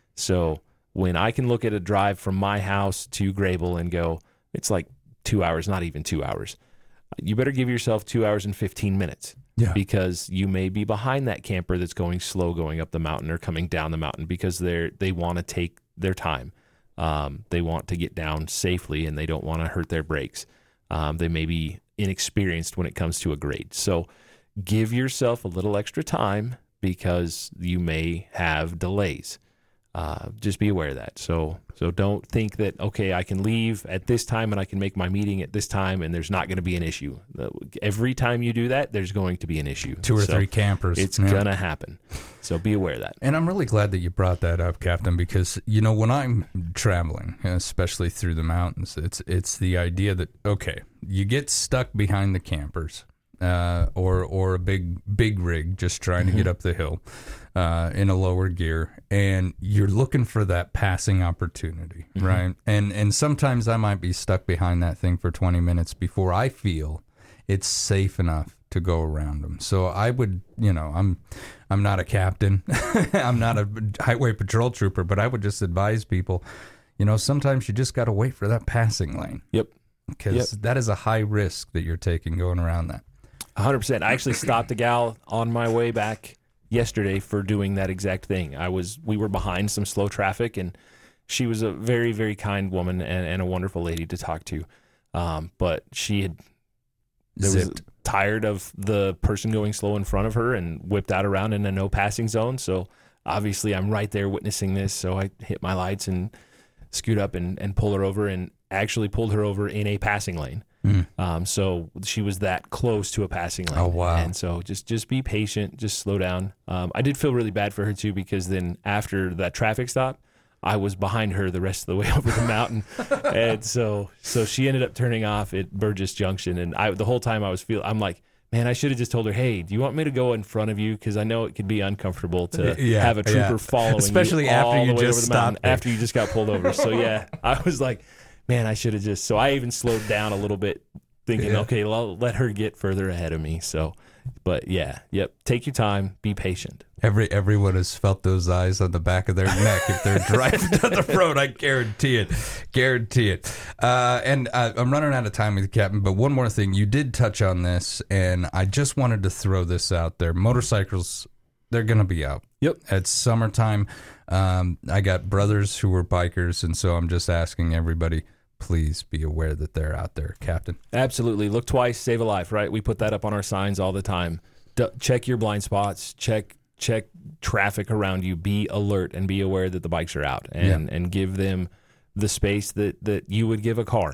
[SPEAKER 7] So when I can look at a drive from my house to Grable and go, it's like two hours, not even two hours. You better give yourself two hours and fifteen minutes
[SPEAKER 6] yeah.
[SPEAKER 7] because you may be behind that camper that's going slow going up the mountain or coming down the mountain because they're they want to take their time. Um, they want to get down safely and they don't want to hurt their brakes. Um, they may be inexperienced when it comes to a grade. So give yourself a little extra time because you may have delays. Uh, just be aware of that. So so don't think that, okay, I can leave at this time and I can make my meeting at this time and there's not going to be an issue. Every time you do that, there's going to be an issue.
[SPEAKER 6] Two or
[SPEAKER 7] so
[SPEAKER 6] three campers.
[SPEAKER 7] It's
[SPEAKER 6] yeah.
[SPEAKER 7] going to happen. So be aware of that.
[SPEAKER 6] And I'm really glad that you brought that up, Captain, because, you know, when I'm traveling, especially through the mountains, it's it's the idea that, okay, you get stuck behind the campers uh, or, or a big, big rig just trying mm-hmm. to get up the hill. Uh, in a lower gear, and you're looking for that passing opportunity, mm-hmm. right? And and sometimes I might be stuck behind that thing for twenty minutes before I feel it's safe enough to go around them. So I would, you know, I'm I'm not a captain, I'm not a highway patrol trooper, but I would just advise people, you know, sometimes you just got to wait for that passing lane.
[SPEAKER 7] Yep.
[SPEAKER 6] Because
[SPEAKER 7] yep.
[SPEAKER 6] that is a high risk that you're taking going around that.
[SPEAKER 7] one hundred percent. I actually stopped a gal on my way back yesterday for doing that exact thing. I was, we were behind some slow traffic, and she was a very, very kind woman and, and a wonderful lady to talk to. Um, but she had there was tired of the person going slow in front of her and whipped out around in a no passing zone. So obviously I'm right there witnessing this. So I hit my lights and scoot up and, and pull her over, and actually pulled her over in a passing lane. Mm. Um, so she was that close to a passing lane.
[SPEAKER 6] Oh, wow.
[SPEAKER 7] And so just, just be patient, just slow down. Um, I did feel really bad for her too, because then after that traffic stop, I was behind her the rest of the way over the mountain. And so, so she ended up turning off at Burgess Junction. And I, the whole time I was feel, I'm like, man, I should have just told her, hey, do you want me to go in front of you? Because I know it could be uncomfortable to
[SPEAKER 6] yeah,
[SPEAKER 7] have a trooper
[SPEAKER 6] yeah.
[SPEAKER 7] following
[SPEAKER 6] especially
[SPEAKER 7] you
[SPEAKER 6] after
[SPEAKER 7] all
[SPEAKER 6] you
[SPEAKER 7] the way
[SPEAKER 6] just
[SPEAKER 7] over the mountain
[SPEAKER 6] stopped
[SPEAKER 7] after you just got pulled over. So yeah, I was like, man, I should have just. So I even slowed down a little bit, thinking,
[SPEAKER 6] yeah.
[SPEAKER 7] okay, well, let her get further ahead of me. So, but yeah, yep, take your time, be patient.
[SPEAKER 6] Every everyone has felt those eyes on the back of their neck if they're driving down the road. I guarantee it, guarantee it. Uh, and uh, I'm running out of time with you, Captain. But one more thing, you did touch on this, and I just wanted to throw this out there. Motorcycles, they're going to be out.
[SPEAKER 7] Yep.
[SPEAKER 6] It's summertime. Um, I got brothers who are bikers, and so I'm just asking everybody, please be aware that they're out there, Captain.
[SPEAKER 7] Absolutely. Look twice, save a life, right? We put that up on our signs all the time. D- check your blind spots. Check check traffic around you. Be alert and be aware that the bikes are out, and,
[SPEAKER 6] yeah.
[SPEAKER 7] and give them the space that, that you would give a car.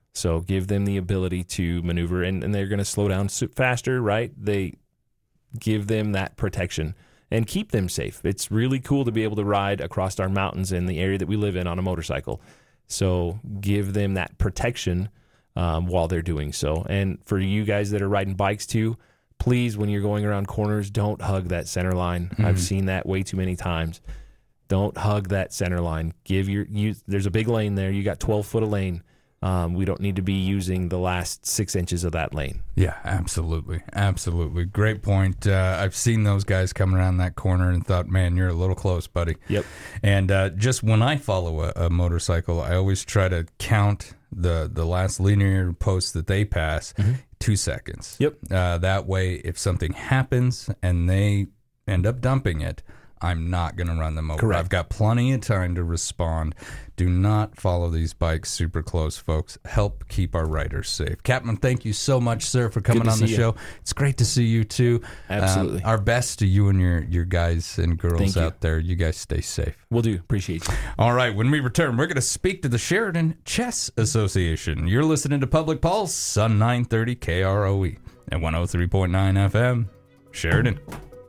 [SPEAKER 7] So give them the ability to maneuver, and, and they're going to slow down faster, right? They give them that protection and keep them safe. It's really cool to be able to ride across our mountains in the area that we live in on a motorcycle. So give them that protection um, while they're doing so. And for you guys that are riding bikes too, please, when you're going around corners, don't hug that center line. Mm-hmm. I've seen that way too many times. Don't hug that center line. Give your you. There's a big lane there. You got twelve foot of lane. Um, we don't need to be using the last six inches of that lane.
[SPEAKER 6] Yeah, absolutely. Absolutely. Great point. Uh, I've seen those guys come around that corner and thought, man, you're a little close, buddy.
[SPEAKER 7] Yep.
[SPEAKER 6] And uh, just when I follow a, a motorcycle, I always try to count the, the last linear post that they pass, mm-hmm. two seconds.
[SPEAKER 7] Yep.
[SPEAKER 6] Uh, that way, if something happens and they end up dumping it, I'm not going to run them over.
[SPEAKER 7] Correct.
[SPEAKER 6] I've got plenty of time to respond. Do not follow these bikes super close, folks. Help keep our riders safe. Captain, thank you so much, sir, for coming on the show. You. It's great to see you, too.
[SPEAKER 7] Absolutely.
[SPEAKER 6] Um, our best to you and your, your guys and girls
[SPEAKER 7] thank
[SPEAKER 6] out
[SPEAKER 7] you.
[SPEAKER 6] there. You guys stay safe.
[SPEAKER 7] Will do. Appreciate you.
[SPEAKER 6] All right. When we return, we're going to speak to the Sheridan Chess Association. You're listening to Public Pulse on nine thirty K R O E and one oh three point nine F M. Sheridan.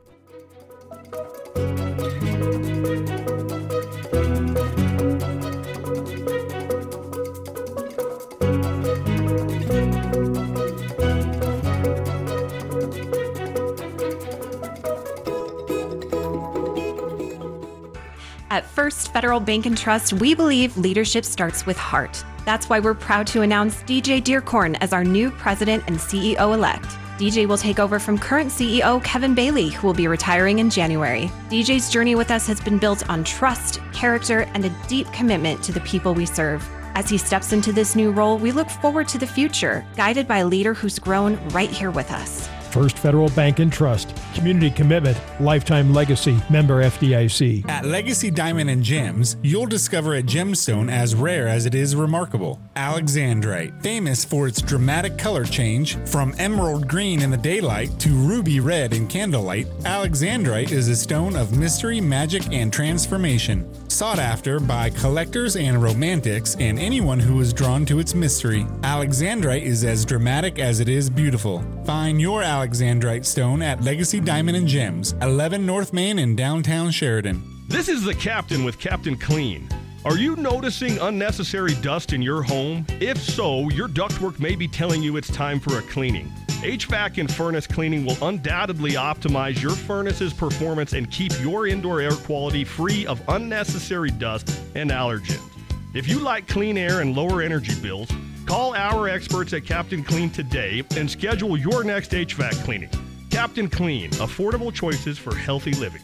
[SPEAKER 9] At First Federal Bank and Trust, we believe leadership starts with heart. That's why we're proud to announce D J Dearcorn as our new president and C E O-elect. D J will take over from current C E O Kevin Bailey, who will be retiring in January. D J's journey with us has been built on trust, character, and a deep commitment to the people we serve. As he steps into this new role, we look forward to the future, guided by a leader who's grown right here with us.
[SPEAKER 8] First Federal Bank and Trust. Community commitment. Lifetime legacy. Member F D I C.
[SPEAKER 12] At Legacy Diamond and Gems, you'll discover a gemstone as rare as it is remarkable. Alexandrite. Famous for its dramatic color change from emerald green in the daylight to ruby red in candlelight, Alexandrite is a stone of mystery, magic, and transformation. Sought after by collectors and romantics and anyone who is drawn to its mystery. Alexandrite is as dramatic as it is beautiful. Find your Alexandrite Alexandrite stone at Legacy Diamond and Gems, eleven North Main in downtown Sheridan.
[SPEAKER 13] This is the Captain with Captain Clean. Are you noticing unnecessary dust in your home? If so, your ductwork may be telling you it's time for a cleaning. H V A C and furnace cleaning will undoubtedly optimize your furnace's performance and keep your indoor air quality free of unnecessary dust and allergens. If you like clean air and lower energy bills, call our experts at Captain Clean today and schedule your next H V A C cleaning. Captain Clean, affordable choices for healthy living.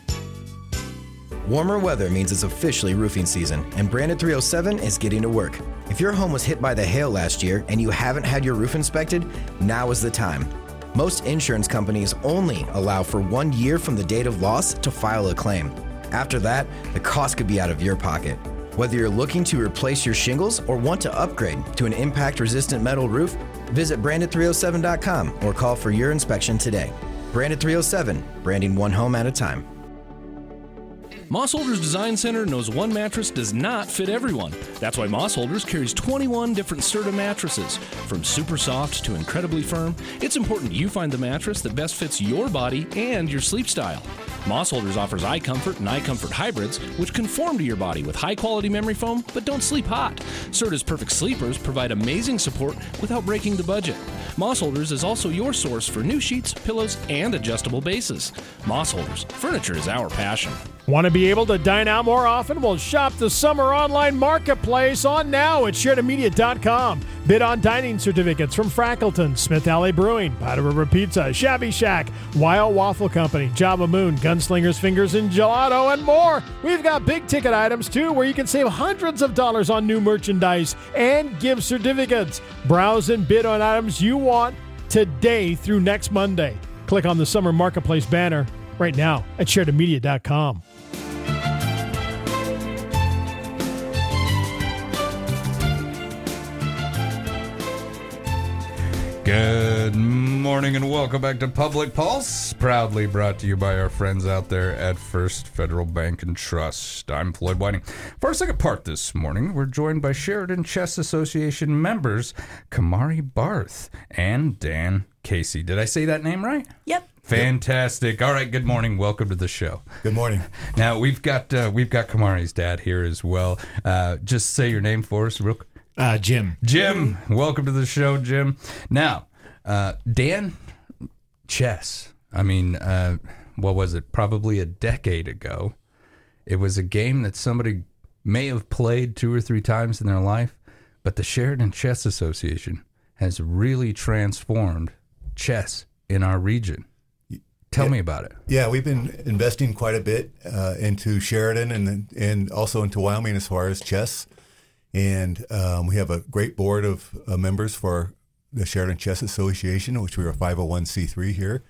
[SPEAKER 14] Warmer weather means it's officially roofing season, and Branded three oh seven is getting to work. If your home was hit by the hail last year and you haven't had your roof inspected, now is the time. Most insurance companies only allow for one year from the date of loss to file a claim. After that, the cost could be out of your pocket. Whether you're looking to replace your shingles or want to upgrade to an impact-resistant metal roof, visit branded three oh seven dot com or call for your inspection today. Branded three oh seven, branding one home at a time.
[SPEAKER 10] Moss Holders Design Center knows one mattress does not fit everyone. That's why Moss Holders carries twenty-one different Serta mattresses. From super soft to incredibly firm, it's important you find the mattress that best fits your body and your sleep style. Moss Holders offers iComfort and iComfort hybrids, which conform to your body with high-quality memory foam, but don't sleep hot. Serta's Perfect Sleepers provide amazing support without breaking the budget. Moss Holders is also your source for new sheets, pillows, and adjustable bases. Moss Holders, furniture is our passion.
[SPEAKER 8] Want to be able to dine out more often? Well, shop the summer online marketplace on now at sheridan media dot com. Bid on dining certificates from Frackleton, Smith Alley Brewing, Powder River Pizza, Shabby Shack, Wild Waffle Company, Java Moon, Gunslinger's Fingers and Gelato, and more. We've got big ticket items too, where you can save hundreds of dollars on new merchandise and gift certificates. Browse and bid on items you want today through next Monday. Click on the summer marketplace banner right now at sheridan media dot com.
[SPEAKER 6] Good morning. morning and welcome back to Public Pulse, proudly brought to you by our friends out there at First Federal Bank and Trust. I'm Floyd Whiting. For our second part this morning, we're joined by Sheridan Chess Association members Kamari Barth and Dan Casey. Did I say that name right?
[SPEAKER 15] Yep.
[SPEAKER 6] Fantastic. All right, good morning. Welcome to the show.
[SPEAKER 16] Good morning.
[SPEAKER 6] Now, we've got uh, we've got Kamari's dad here as well. Uh, just say your name for us, real quick.
[SPEAKER 16] Uh, Jim.
[SPEAKER 6] Jim, welcome to the show, Jim. Now, uh, Dan, chess. I mean, uh, what was it? Probably a decade ago. It was a game that somebody may have played two or three times in their life, but the Sheridan Chess Association has really transformed chess in our region. Tell
[SPEAKER 16] yeah.
[SPEAKER 6] me about it.
[SPEAKER 16] Yeah, we've been investing quite a bit uh, into Sheridan and and also into Wyoming as far as chess. And um, we have a great board of uh, members for the Sheridan Chess Association, which we are five oh one c three here.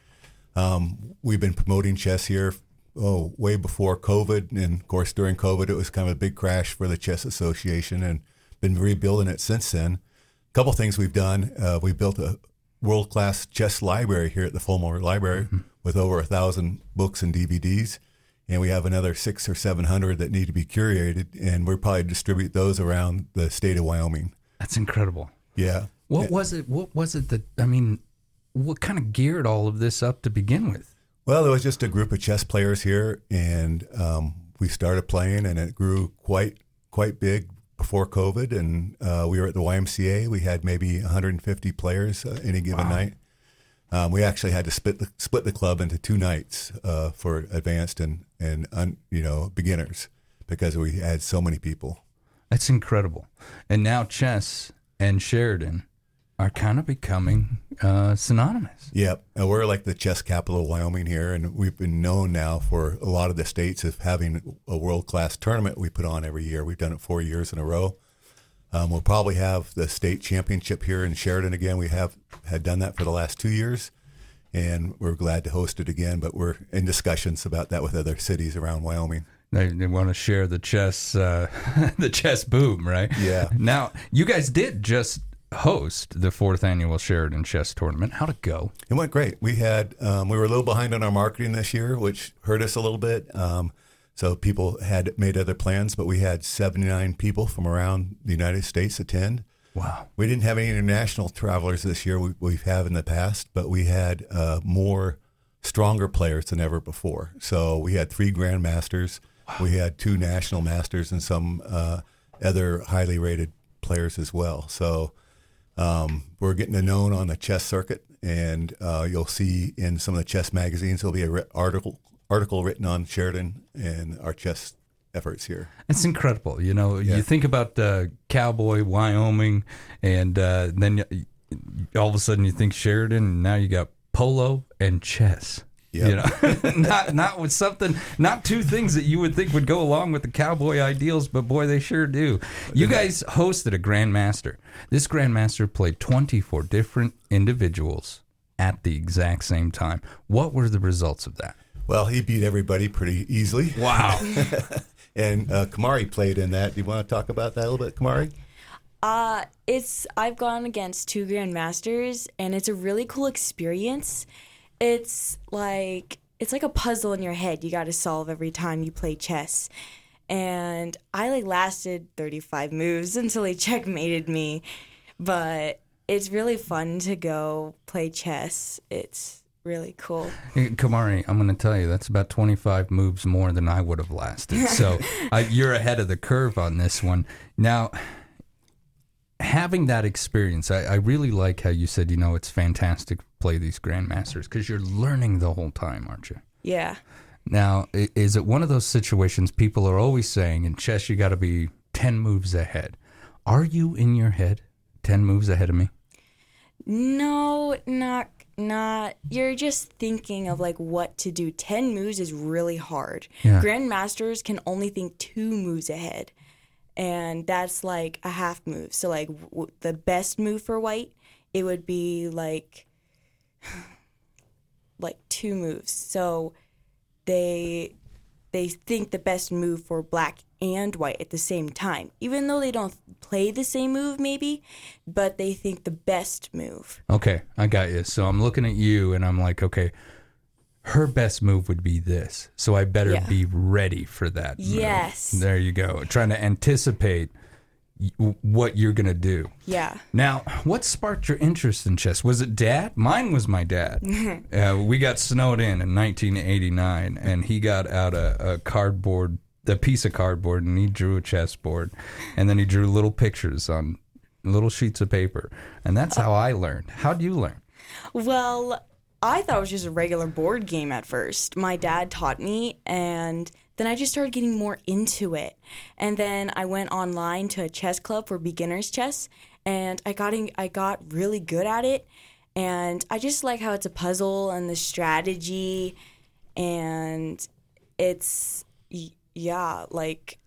[SPEAKER 16] Um, we've been promoting chess here, oh, way before COVID. And, of course, during COVID, it was kind of a big crash for the Chess Association and been rebuilding it since then. A couple things we've done. Uh, we built a world-class chess library here at the Fulmore Library mm-hmm. with over a thousand books and D V Ds. And we have another six or seven hundred that need to be curated, and we'll probably distribute those around the state of Wyoming.
[SPEAKER 6] That's incredible.
[SPEAKER 16] Yeah.
[SPEAKER 6] What was it? What was it that, I mean, what kind of geared all of this up to begin with?
[SPEAKER 16] Well, there was just a group of chess players here, and um, we started playing, and it grew quite quite big before COVID. And uh, we were at the Y M C A. We had maybe one hundred fifty players uh, any given wow. night. Um, we actually had to split the, split the club into two nights uh, for advanced and and un, you know beginners because we had so many people.
[SPEAKER 6] That's incredible. And now chess and Sheridan are kind of becoming uh, synonymous.
[SPEAKER 16] Yep, and we're like the chess capital of Wyoming here, and we've been known now for a lot of the states of having a world class tournament we put on every year. We've done it four years in a row. Um, we'll probably have the state championship here in Sheridan again. We have had done that for the last two years, and we're glad to host it again. But we're in discussions about that with other cities around Wyoming.
[SPEAKER 6] They, they want to share the chess, uh, the chess boom, right?
[SPEAKER 16] Yeah.
[SPEAKER 6] Now, you guys did just host the fourth annual Sheridan Chess Tournament. How'd it go?
[SPEAKER 16] It went great. We had um, we were a little behind on our marketing this year, which hurt us a little bit. Um, So people had made other plans, but we had seventy-nine people from around the United States attend.
[SPEAKER 6] Wow.
[SPEAKER 16] We didn't have any international travelers this year. We, we've had in the past, but we had uh, more stronger players than ever before. So we had three grandmasters. Wow. We had two national masters and some uh, other highly rated players as well. So um, we're getting to known on the chess circuit, and uh, you'll see in some of the chess magazines, there'll be an article article written on Sheridan and our chess efforts here.
[SPEAKER 6] It's incredible. You know,
[SPEAKER 16] yeah.
[SPEAKER 6] you think about uh, Cowboy, Wyoming, and uh, then you, all of a sudden you think Sheridan, and now you got polo and chess.
[SPEAKER 16] Yep.
[SPEAKER 6] You know, not not with something, not two things that you would think would go along with the cowboy ideals, but boy, they sure do. You guys hosted a Grandmaster. This Grandmaster played twenty-four different individuals at the exact same time. What were the results of that?
[SPEAKER 16] Well, he beat everybody pretty easily.
[SPEAKER 6] Wow.
[SPEAKER 16] And uh, Kamari played in that. Do you want to talk about that a little bit, Kamari?
[SPEAKER 15] Uh, it's I've gone against two Grandmasters, and it's a really cool experience. It's like it's like a puzzle in your head you got to solve every time you play chess. And I like lasted thirty-five moves until he checkmated me. But it's really fun to go play chess. It's really cool.
[SPEAKER 6] Hey, Kamari, I'm going to tell you, that's about twenty-five moves more than I would have lasted. So uh, you're ahead of the curve on this one. Now, having that experience, I, I really like how you said, you know, it's fantastic to play these Grandmasters because you're learning the whole time, aren't you?
[SPEAKER 15] Yeah.
[SPEAKER 6] Now, is it one of those situations people are always saying, in chess, you got to be ten moves ahead. Are you in your head ten moves ahead of me?
[SPEAKER 15] No, not not. You're just thinking of like what to do. ten moves is really hard.
[SPEAKER 6] Yeah.
[SPEAKER 15] Grandmasters can only think two moves ahead. And that's like a half move. So like w- the best move for white, it would be like like two moves. So they they think the best move for black and white at the same time, even though they don't play the same move maybe, but they think the best move.
[SPEAKER 6] Okay, I got you. So I'm looking at you and I'm like, okay, her best move would be this. So I better
[SPEAKER 15] Yeah.
[SPEAKER 6] be ready for that.
[SPEAKER 15] Yes.
[SPEAKER 6] Move. There you go. Trying to anticipate y- what you're going to do.
[SPEAKER 15] Yeah.
[SPEAKER 6] Now, what sparked your interest in chess? Was it dad? Mine was my dad. uh, we got snowed in in nineteen eighty-nine, and he got out a, a cardboard, a piece of cardboard, and he drew a chessboard, and then he drew little pictures on little sheets of paper, and that's how I learned. How'd you learn?
[SPEAKER 15] Well, I thought it was just a regular board game at first. My dad taught me, and then I just started getting more into it. And then I went online to a chess club for beginners chess, and I got in, I got really good at it. And I just like how it's a puzzle and the strategy, and it's y- yeah, like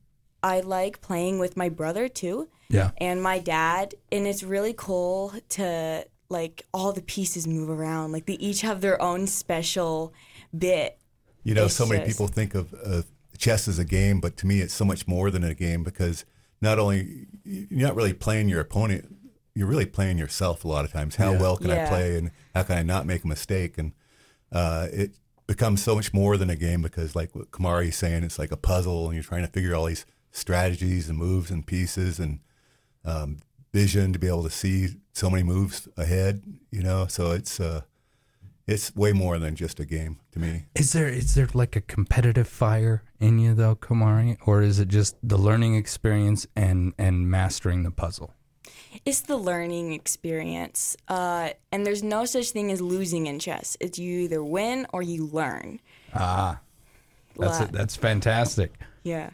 [SPEAKER 15] I like playing with my brother too.
[SPEAKER 6] Yeah.
[SPEAKER 15] And my dad, and it's really cool to like all the pieces move around. Like they each have their own special bit.
[SPEAKER 16] You know,
[SPEAKER 15] It's
[SPEAKER 16] so many
[SPEAKER 15] just-
[SPEAKER 16] people think of, of chess as a game, but to me, it's so much more than a game because not only you're not really playing your opponent, you're really playing yourself a lot of times. How
[SPEAKER 6] Yeah.
[SPEAKER 16] well can I
[SPEAKER 6] Yeah.
[SPEAKER 16] play, and how can I not make a mistake? And uh, it becomes so much more than a game because, like what Kamari is saying, it's like a puzzle, and you're trying to figure all these strategies and moves and pieces and um, vision to be able to see so many moves ahead. You know, so it's. Uh, It's way more than just a game to me.
[SPEAKER 6] Is there is there like a competitive fire in you though, Kamari, or is it just the learning experience and and mastering the puzzle?
[SPEAKER 15] It's the learning experience. Uh, and there's no such thing as losing in chess. It's you either win or you learn.
[SPEAKER 6] Ah, that's
[SPEAKER 15] La-
[SPEAKER 6] it. That's fantastic.
[SPEAKER 15] Yeah.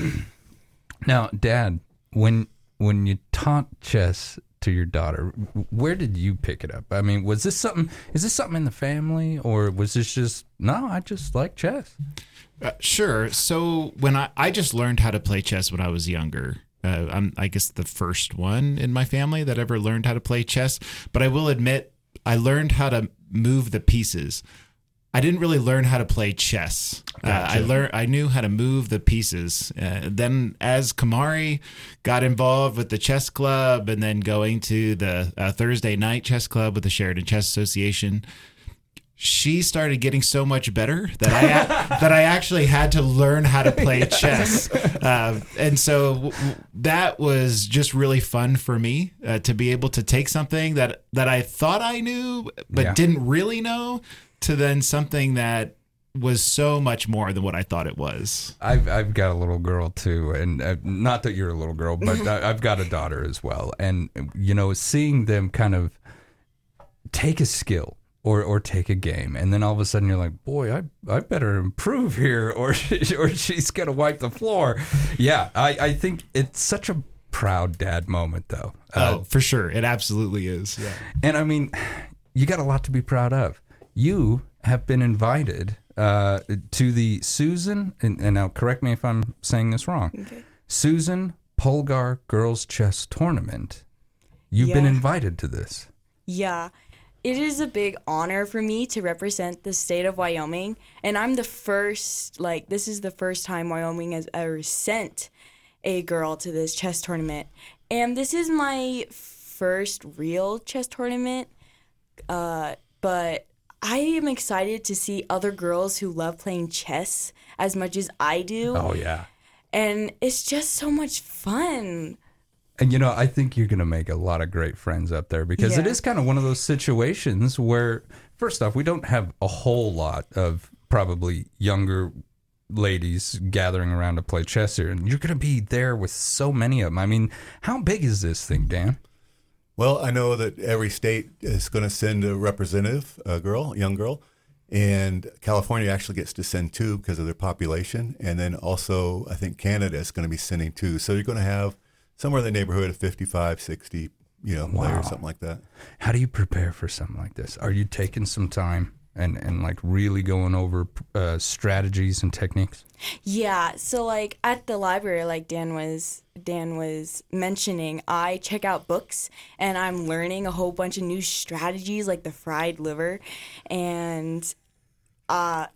[SPEAKER 6] Now, Dad, when when you taught chess to your daughter, where did you pick it up? I mean, was this something? Is this something in the family, or was this just no? I just like chess.
[SPEAKER 17] Uh, sure. So when I, I just learned how to play chess when I was younger. Uh, I'm, I guess, the first one in my family that ever learned how to play chess. But I will admit, I learned how to move the pieces. I didn't really learn how to play chess. Uh, I learned. I knew how to move the pieces. Uh, then, as Kamari got involved with the chess club, and then going to the uh, Thursday night chess club with the Sheridan Chess Association, she started getting so much better that I that I actually had to learn how to play chess, uh, and so w- w- that was just really fun for me uh, to be able to take something that that I thought I knew but
[SPEAKER 6] Yeah.
[SPEAKER 17] didn't really know, to then something that was so much more than what I thought it was.
[SPEAKER 6] I've I've got a little girl too, and uh, not that you're a little girl, but I, I've got a daughter as well, and you know, seeing them kind of take a skill or or take a game, and then all of a sudden you're like, boy, I I better improve here, or or she's gonna wipe the floor. Yeah, I I think it's such a proud dad moment though.
[SPEAKER 17] Oh, for sure, it absolutely is. Yeah.
[SPEAKER 6] And I mean, you got a lot to be proud of. You have been invited uh, to the Susan, and, and now correct me if I'm saying this wrong,
[SPEAKER 15] Okay.
[SPEAKER 6] Susan Polgar Girls Chess Tournament. You've been
[SPEAKER 15] Yeah.
[SPEAKER 6] invited to this.
[SPEAKER 15] Yeah. It is a big honor for me to represent the state of Wyoming. And I'm the first, like, this is the first time Wyoming has ever sent a girl to this chess tournament. And this is my first real chess tournament. Uh, but I am excited to see other girls who love playing chess as much as I do.
[SPEAKER 6] Oh, yeah.
[SPEAKER 15] And it's just so much fun.
[SPEAKER 6] And, you know, I think you're going to make a lot of great friends up there because it
[SPEAKER 15] Yeah.
[SPEAKER 6] is kind of one of those situations where, first off, we don't have a whole lot of probably younger ladies gathering around to play chess here. And you're going to be there with so many of them. I mean, how big is this thing, Dan?
[SPEAKER 16] Well, I know that every state is going to send a representative, a girl, a young girl, and California actually gets to send two because of their population. And then also, I think Canada is going to be sending two. So you're going to have somewhere in the neighborhood of fifty-five, sixty, you know,
[SPEAKER 6] Wow.
[SPEAKER 16] players, something like that.
[SPEAKER 6] How do you prepare for something like this? Are you taking some time and, and like really going over uh, strategies and techniques?
[SPEAKER 15] Yeah, so like at the library, like Dan was Dan was mentioning, I check out books and I'm learning a whole bunch of new strategies, like the fried liver, and uh,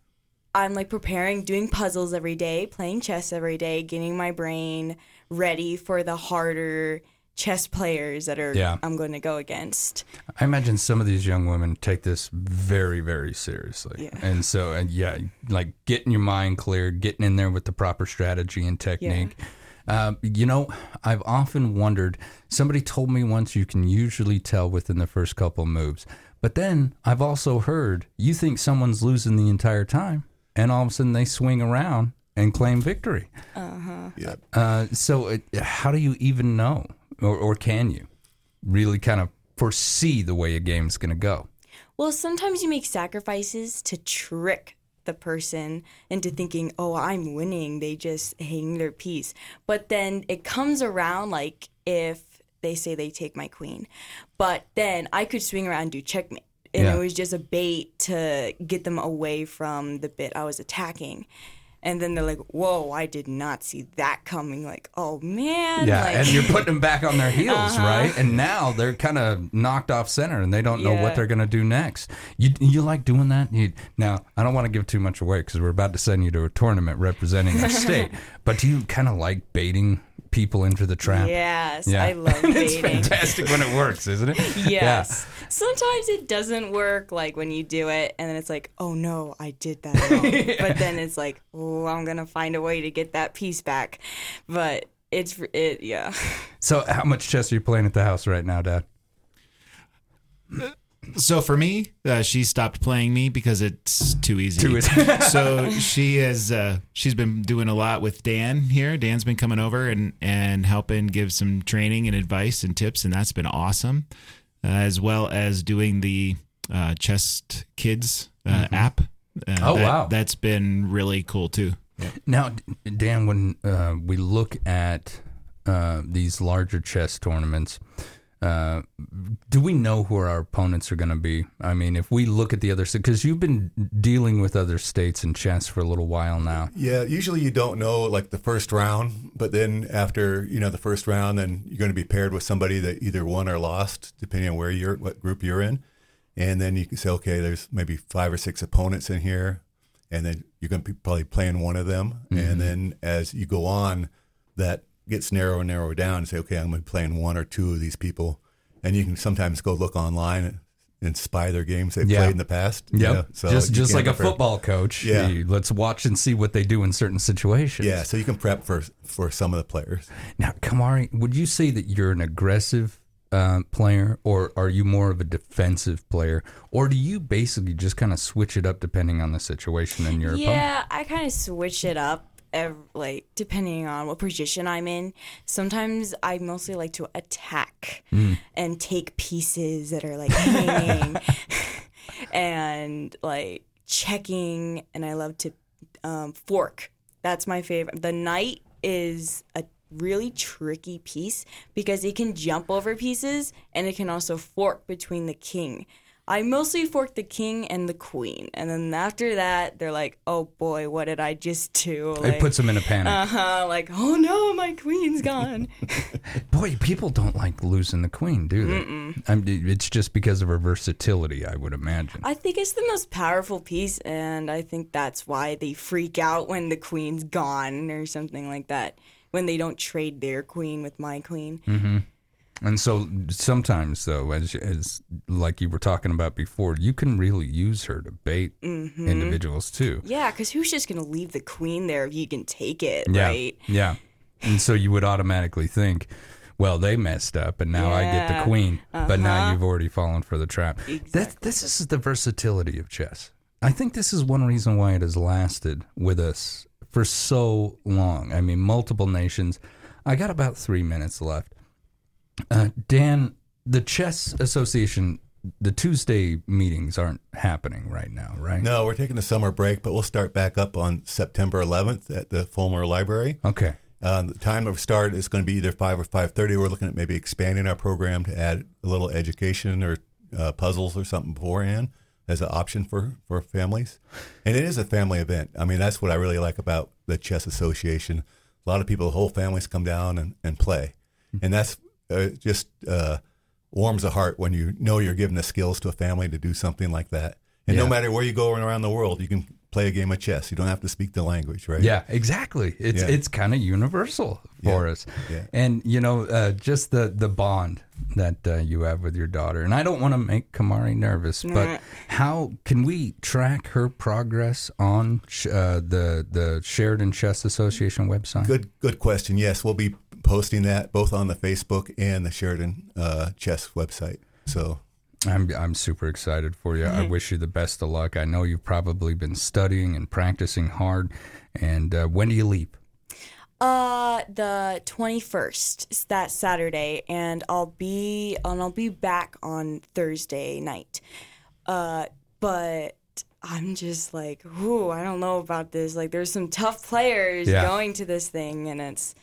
[SPEAKER 15] I'm like preparing, doing puzzles every day, playing chess every day, getting my brain ready for the harder chess players that are
[SPEAKER 6] Yeah.
[SPEAKER 15] I'm going to go against.
[SPEAKER 6] I imagine some of these young women take this very, very seriously.
[SPEAKER 15] Yeah.
[SPEAKER 6] And so, and yeah, like getting your mind clear, getting in there with the proper strategy and technique. Um, you know, I've often wondered, somebody told me once you can usually tell within the first couple moves. But then I've also heard you think someone's losing the entire time, and all of a sudden they swing around and claim victory.
[SPEAKER 15] Uh-huh.
[SPEAKER 16] Yeah.
[SPEAKER 6] Uh, so it, how do you even know? Or, or can you really kind of foresee the way a game's going to go?
[SPEAKER 15] Well, sometimes you make sacrifices to trick the person into thinking, oh, I'm winning. They just hang their piece. But then it comes around like if they say they take my queen. But then I could swing around and do checkmate. And
[SPEAKER 6] Yeah.
[SPEAKER 15] it was just a bait to get them away from the bit I was attacking. And then they're like, whoa, I did not see that coming. Like, oh, man.
[SPEAKER 6] Yeah,
[SPEAKER 15] like,
[SPEAKER 6] and you're putting them back on their heels,
[SPEAKER 15] Uh-huh.
[SPEAKER 6] right? And now they're kind of knocked off center, and they don't know
[SPEAKER 15] Yeah.
[SPEAKER 6] what they're going to do next. You you like doing that? You, now, I don't want to give too much away because we're about to send you to a tournament representing our state. But do you kind of like baiting people into the trap?
[SPEAKER 15] Yes, I love
[SPEAKER 6] It's
[SPEAKER 15] baiting.
[SPEAKER 6] fantastic when it works, isn't it?
[SPEAKER 15] Yes. Sometimes it doesn't work, like when you do it, and then it's like, oh no, I did that wrong. But then it's like, oh, I'm gonna find a way to get that piece back. But it's it, yeah.
[SPEAKER 6] So, how much chess are you playing at the house right now, Dad?
[SPEAKER 17] So for me, uh, she stopped playing me because it's too easy.
[SPEAKER 6] Too easy.
[SPEAKER 17] So she has uh, she's been doing a lot with Dan here. Dan's been coming over and, and helping give some training and advice and tips, and that's been awesome. Uh, as well as doing the uh, Chess Kids uh,
[SPEAKER 6] Mhm.
[SPEAKER 17] app. Uh,
[SPEAKER 6] Oh,
[SPEAKER 17] that-
[SPEAKER 6] wow.
[SPEAKER 17] That's been really cool too.
[SPEAKER 6] Now, Dan, when uh, we look at uh, these larger chess tournaments, uh, do we know who our opponents are going to be? I mean, if we look at the other states, because you've been dealing with other states in chess for a little while now.
[SPEAKER 16] Yeah, usually you don't know like the first round, but then after you know the first round, then you're going to be paired with somebody that either won or lost, depending on where you're, what group you're in, and then you can say, okay, there's maybe five or six opponents in here, and then you're going to be probably playing one of them,
[SPEAKER 6] Mhm.
[SPEAKER 16] and then as you go on, that gets narrow and narrow down, and say, okay, I'm going to be playing one or two of these people, and you can sometimes go look online and spy their games they've
[SPEAKER 6] Yeah.
[SPEAKER 16] played in the past.
[SPEAKER 6] Yep.
[SPEAKER 16] You know, so
[SPEAKER 6] just
[SPEAKER 16] you
[SPEAKER 6] just
[SPEAKER 16] can
[SPEAKER 6] like a
[SPEAKER 16] prep-
[SPEAKER 6] football coach.
[SPEAKER 16] Yeah.
[SPEAKER 6] You- let's watch and see what they do in certain situations.
[SPEAKER 16] Yeah, so you can prep for for some of the players.
[SPEAKER 6] Now, Kamari, would you say that you're an aggressive uh, player, or are you more of a defensive player, or do you basically just kind of switch it up depending on the situation and your opponent?
[SPEAKER 15] Yeah, I kind of switch it up, ev- like depending on what position I'm in. Sometimes I mostly like to attack
[SPEAKER 6] Mm.
[SPEAKER 15] and take pieces that are like hanging and like checking, and I love to um, fork. That's my favorite. The knight is a really tricky piece because it can jump over pieces and it can also fork between the king. I mostly fork the king and the queen, and then after that, they're like, "Oh boy, what did I just do?"
[SPEAKER 6] It
[SPEAKER 15] Like,
[SPEAKER 6] puts them in a panic.
[SPEAKER 15] Uh huh. Like, "Oh no, my queen's gone."
[SPEAKER 6] Boy, people don't like losing the queen, do they?
[SPEAKER 15] Mm-mm.
[SPEAKER 6] I'm, it's just because of her versatility, I would imagine.
[SPEAKER 15] I think it's the most powerful piece, and I think that's why they freak out when the queen's gone or something like that. When they don't trade their queen with my queen.
[SPEAKER 6] Mm-hmm. And so sometimes, though, as as like you were talking about before, you can really use her to bait
[SPEAKER 15] Mhm.
[SPEAKER 6] individuals too.
[SPEAKER 15] Yeah, because who's just gonna leave the queen there if you can take it,
[SPEAKER 6] Yeah,
[SPEAKER 15] right?
[SPEAKER 6] yeah. And so you would automatically think, well, they messed up, and now I get the
[SPEAKER 15] Yeah.
[SPEAKER 6] queen. But now
[SPEAKER 15] Uh-huh.
[SPEAKER 6] you've already fallen for the trap. That this is the versatility of chess. I think this is one reason why it has lasted with us for so long. I mean, multiple nations. I got about three minutes left. Uh, Dan, the Chess Association, the Tuesday meetings aren't happening right now, right?
[SPEAKER 16] No, we're taking a summer break, but we'll start back up on September eleventh at the Fulmer Library.
[SPEAKER 6] Okay.
[SPEAKER 16] Uh, the time of start is going to be either five or five thirty. We're looking at maybe expanding our program to add a little education or uh, puzzles or something beforehand as an option for, for families. And it is a family event. I mean, that's what I really like about the Chess Association. A lot of people, the whole families come down and, and play. And that's uh, just uh, warms the heart when you know you're giving the skills to a family to do something like that. And
[SPEAKER 6] Yeah.
[SPEAKER 16] no matter where you go around the world, you can play a game of chess. You don't have to speak the language, right?
[SPEAKER 6] Yeah, exactly. It's
[SPEAKER 16] Yeah.
[SPEAKER 6] it's kind of universal for
[SPEAKER 16] Yeah.
[SPEAKER 6] us.
[SPEAKER 16] Yeah.
[SPEAKER 6] And, you know, uh, just the, the bond that uh, you have with your daughter. And I don't want to make Kamari nervous,
[SPEAKER 16] Nah.
[SPEAKER 6] but how can we track her progress on sh- uh, the the Sheridan Chess Association website?
[SPEAKER 16] Good, good question. Yes, we'll be posting that both on the Facebook and the Sheridan uh, Chess website. So
[SPEAKER 6] I'm I'm super excited for you. I
[SPEAKER 15] Mhm.
[SPEAKER 6] wish you the best of luck. I know you've probably been studying and practicing hard. And uh, when do you leave?
[SPEAKER 15] Uh, the twenty-first, is that Saturday, and I'll be and I'll be back on Thursday night. Uh, but I'm just like, ooh, I don't know about this. Like, there's some tough players
[SPEAKER 18] Yeah.
[SPEAKER 15] going to this thing, and it's.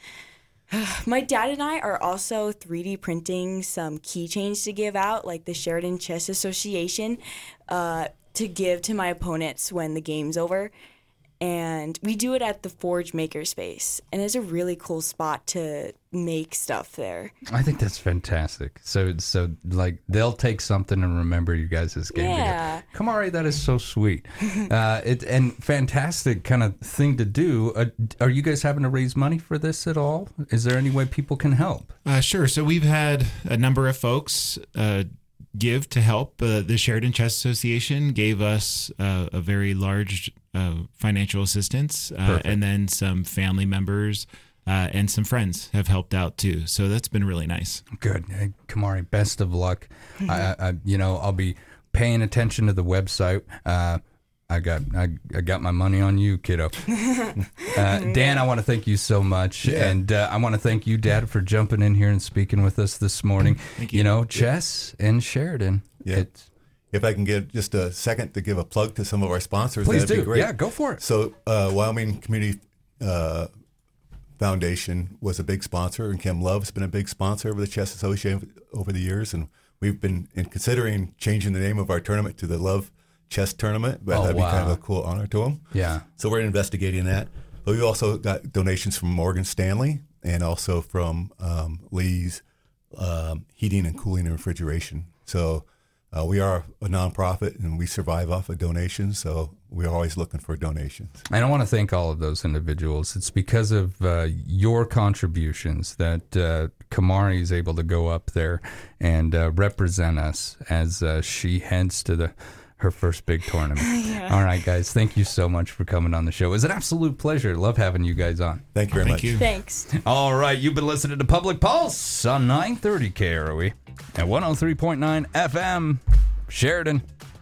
[SPEAKER 15] My dad and I are also three D printing some keychains to give out, like the Sheridan Chess Association, uh, to give to my opponents when the game's over. And we do it at the Forge Makerspace, and it's a really cool spot to make stuff there.
[SPEAKER 6] I think that's fantastic. So, so like they'll take something and remember you guys' game
[SPEAKER 15] Yeah.
[SPEAKER 6] together. Kamari, that is so sweet. uh, it and fantastic kind of thing to do. Uh, are you guys having to raise money for this at all? Is there any way people can help?
[SPEAKER 17] Uh, sure. So we've had a number of folks uh, give to help. Uh, the Sheridan Chess Association gave us uh, a very large uh, financial assistance, uh,
[SPEAKER 6] Perfect.
[SPEAKER 17] and then some family members uh, and some friends have helped out too. So that's been really nice.
[SPEAKER 6] Good. Hey, Kamari, best of luck. I, I, you know, I'll be paying attention to the website. Uh, I got, I, I got my money on you, kiddo. Uh, Dan, I want to thank you so much,
[SPEAKER 16] Yeah.
[SPEAKER 6] and uh, I want to thank you, Dad, for jumping in here and speaking with us this morning.
[SPEAKER 16] Thank
[SPEAKER 6] you.
[SPEAKER 16] you.
[SPEAKER 6] know, chess and Sheridan.
[SPEAKER 16] Yeah.
[SPEAKER 6] It's,
[SPEAKER 16] If I can get just a second to give a plug to some of our sponsors,
[SPEAKER 6] Please
[SPEAKER 16] that'd
[SPEAKER 6] do.
[SPEAKER 16] be great.
[SPEAKER 6] Yeah, go for it.
[SPEAKER 16] So, uh, Wyoming Community uh, Foundation was a big sponsor, and Kim Love's been a big sponsor of the Chess Association over the years, and we've been in considering changing the name of our tournament to the Love Chess Tournament, but
[SPEAKER 6] Oh,
[SPEAKER 16] that'd be kind
[SPEAKER 6] wow.
[SPEAKER 16] of a cool honor to them.
[SPEAKER 6] Yeah.
[SPEAKER 16] So we're investigating that. But we also got donations from Morgan Stanley and also from um, Lee's um, Heating and Cooling and Refrigeration. So uh, we are a nonprofit, and we survive off of donations. So we're always looking for donations.
[SPEAKER 6] And I want to thank all of those individuals. It's because of uh, your contributions that uh, Kamari is able to go up there and uh, represent us as uh, she heads to the her first big tournament.
[SPEAKER 15] Yeah.
[SPEAKER 6] All right, guys. Thank you so much for coming on the show. It was an absolute pleasure. Love having you guys on.
[SPEAKER 16] Thank you very
[SPEAKER 17] Thank
[SPEAKER 16] much.
[SPEAKER 17] you.
[SPEAKER 15] Thanks.
[SPEAKER 6] All right, you've been listening to Public Pulse on nine thirty K R O E at one oh three point nine F M, Sheridan.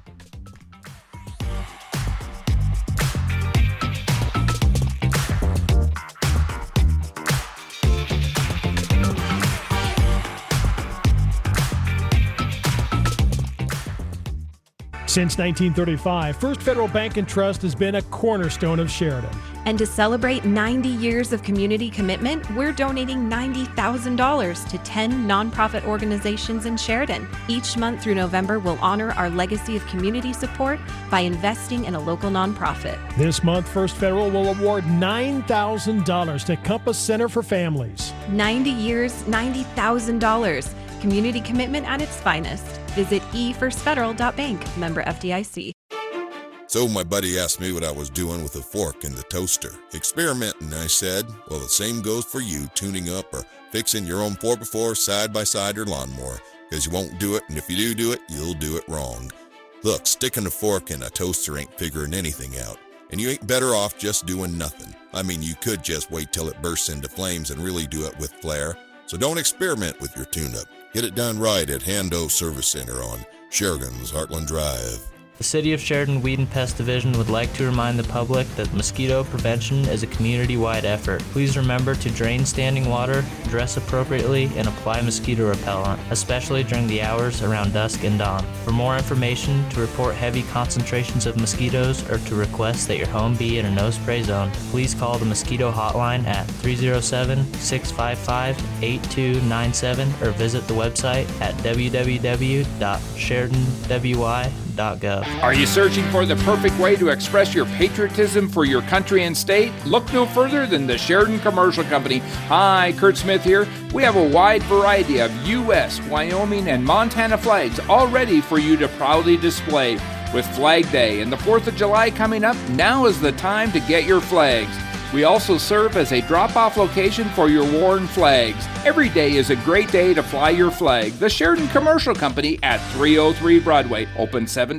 [SPEAKER 8] Since nineteen thirty-five, First Federal Bank and Trust has been a cornerstone of Sheridan.
[SPEAKER 9] And to celebrate ninety years of community commitment, we're donating ninety thousand dollars to ten nonprofit organizations in Sheridan. Each month through November, we'll honor our legacy of community support by investing in a local nonprofit.
[SPEAKER 8] This month, First Federal will award nine thousand dollars to Compass Center for Families.
[SPEAKER 9] ninety years, ninety thousand dollars. Community commitment at its finest. Visit e first federal dot bank, member F D I C.
[SPEAKER 3] So my buddy asked me what I was doing with a fork in the toaster. Experimenting, I said. Well, the same goes for you tuning up or fixing your own four by four, side-by-side, or lawnmower, because you won't do it, and if you do do it, you'll do it wrong. Look, sticking a fork in a toaster ain't figuring anything out, and you ain't better off just doing nothing. I mean, you could just wait till it bursts into flames and really do it with flair. So don't experiment with your tune-up. Get it done right at Hando Service Center on Sheridan's Heartland Drive.
[SPEAKER 18] The City of Sheridan Weed and Pest Division would like to remind the public that mosquito prevention is a community-wide effort. Please remember to drain standing water, dress appropriately, and apply mosquito repellent, especially during the hours around dusk and dawn. For more information, to report heavy concentrations of mosquitoes, or to request that your home be in a no-spray zone, please call the mosquito hotline at three oh seven, six five five, eight two nine seven or visit the website at w w w dot sheridan w i dot gov.
[SPEAKER 19] Are you searching for the perfect way to express your patriotism for your country and state? Look no further than the Sheridan Commercial Company. Hi, Kurt Smith here. We have a wide variety of U S, Wyoming, and Montana flags all ready for you to proudly display. With Flag Day and the fourth of July coming up, now is the time to get your flags. We also serve as a drop-off location for your worn flags. Every day is a great day to fly your flag. The Sheridan Commercial Company at three oh three Broadway, open seven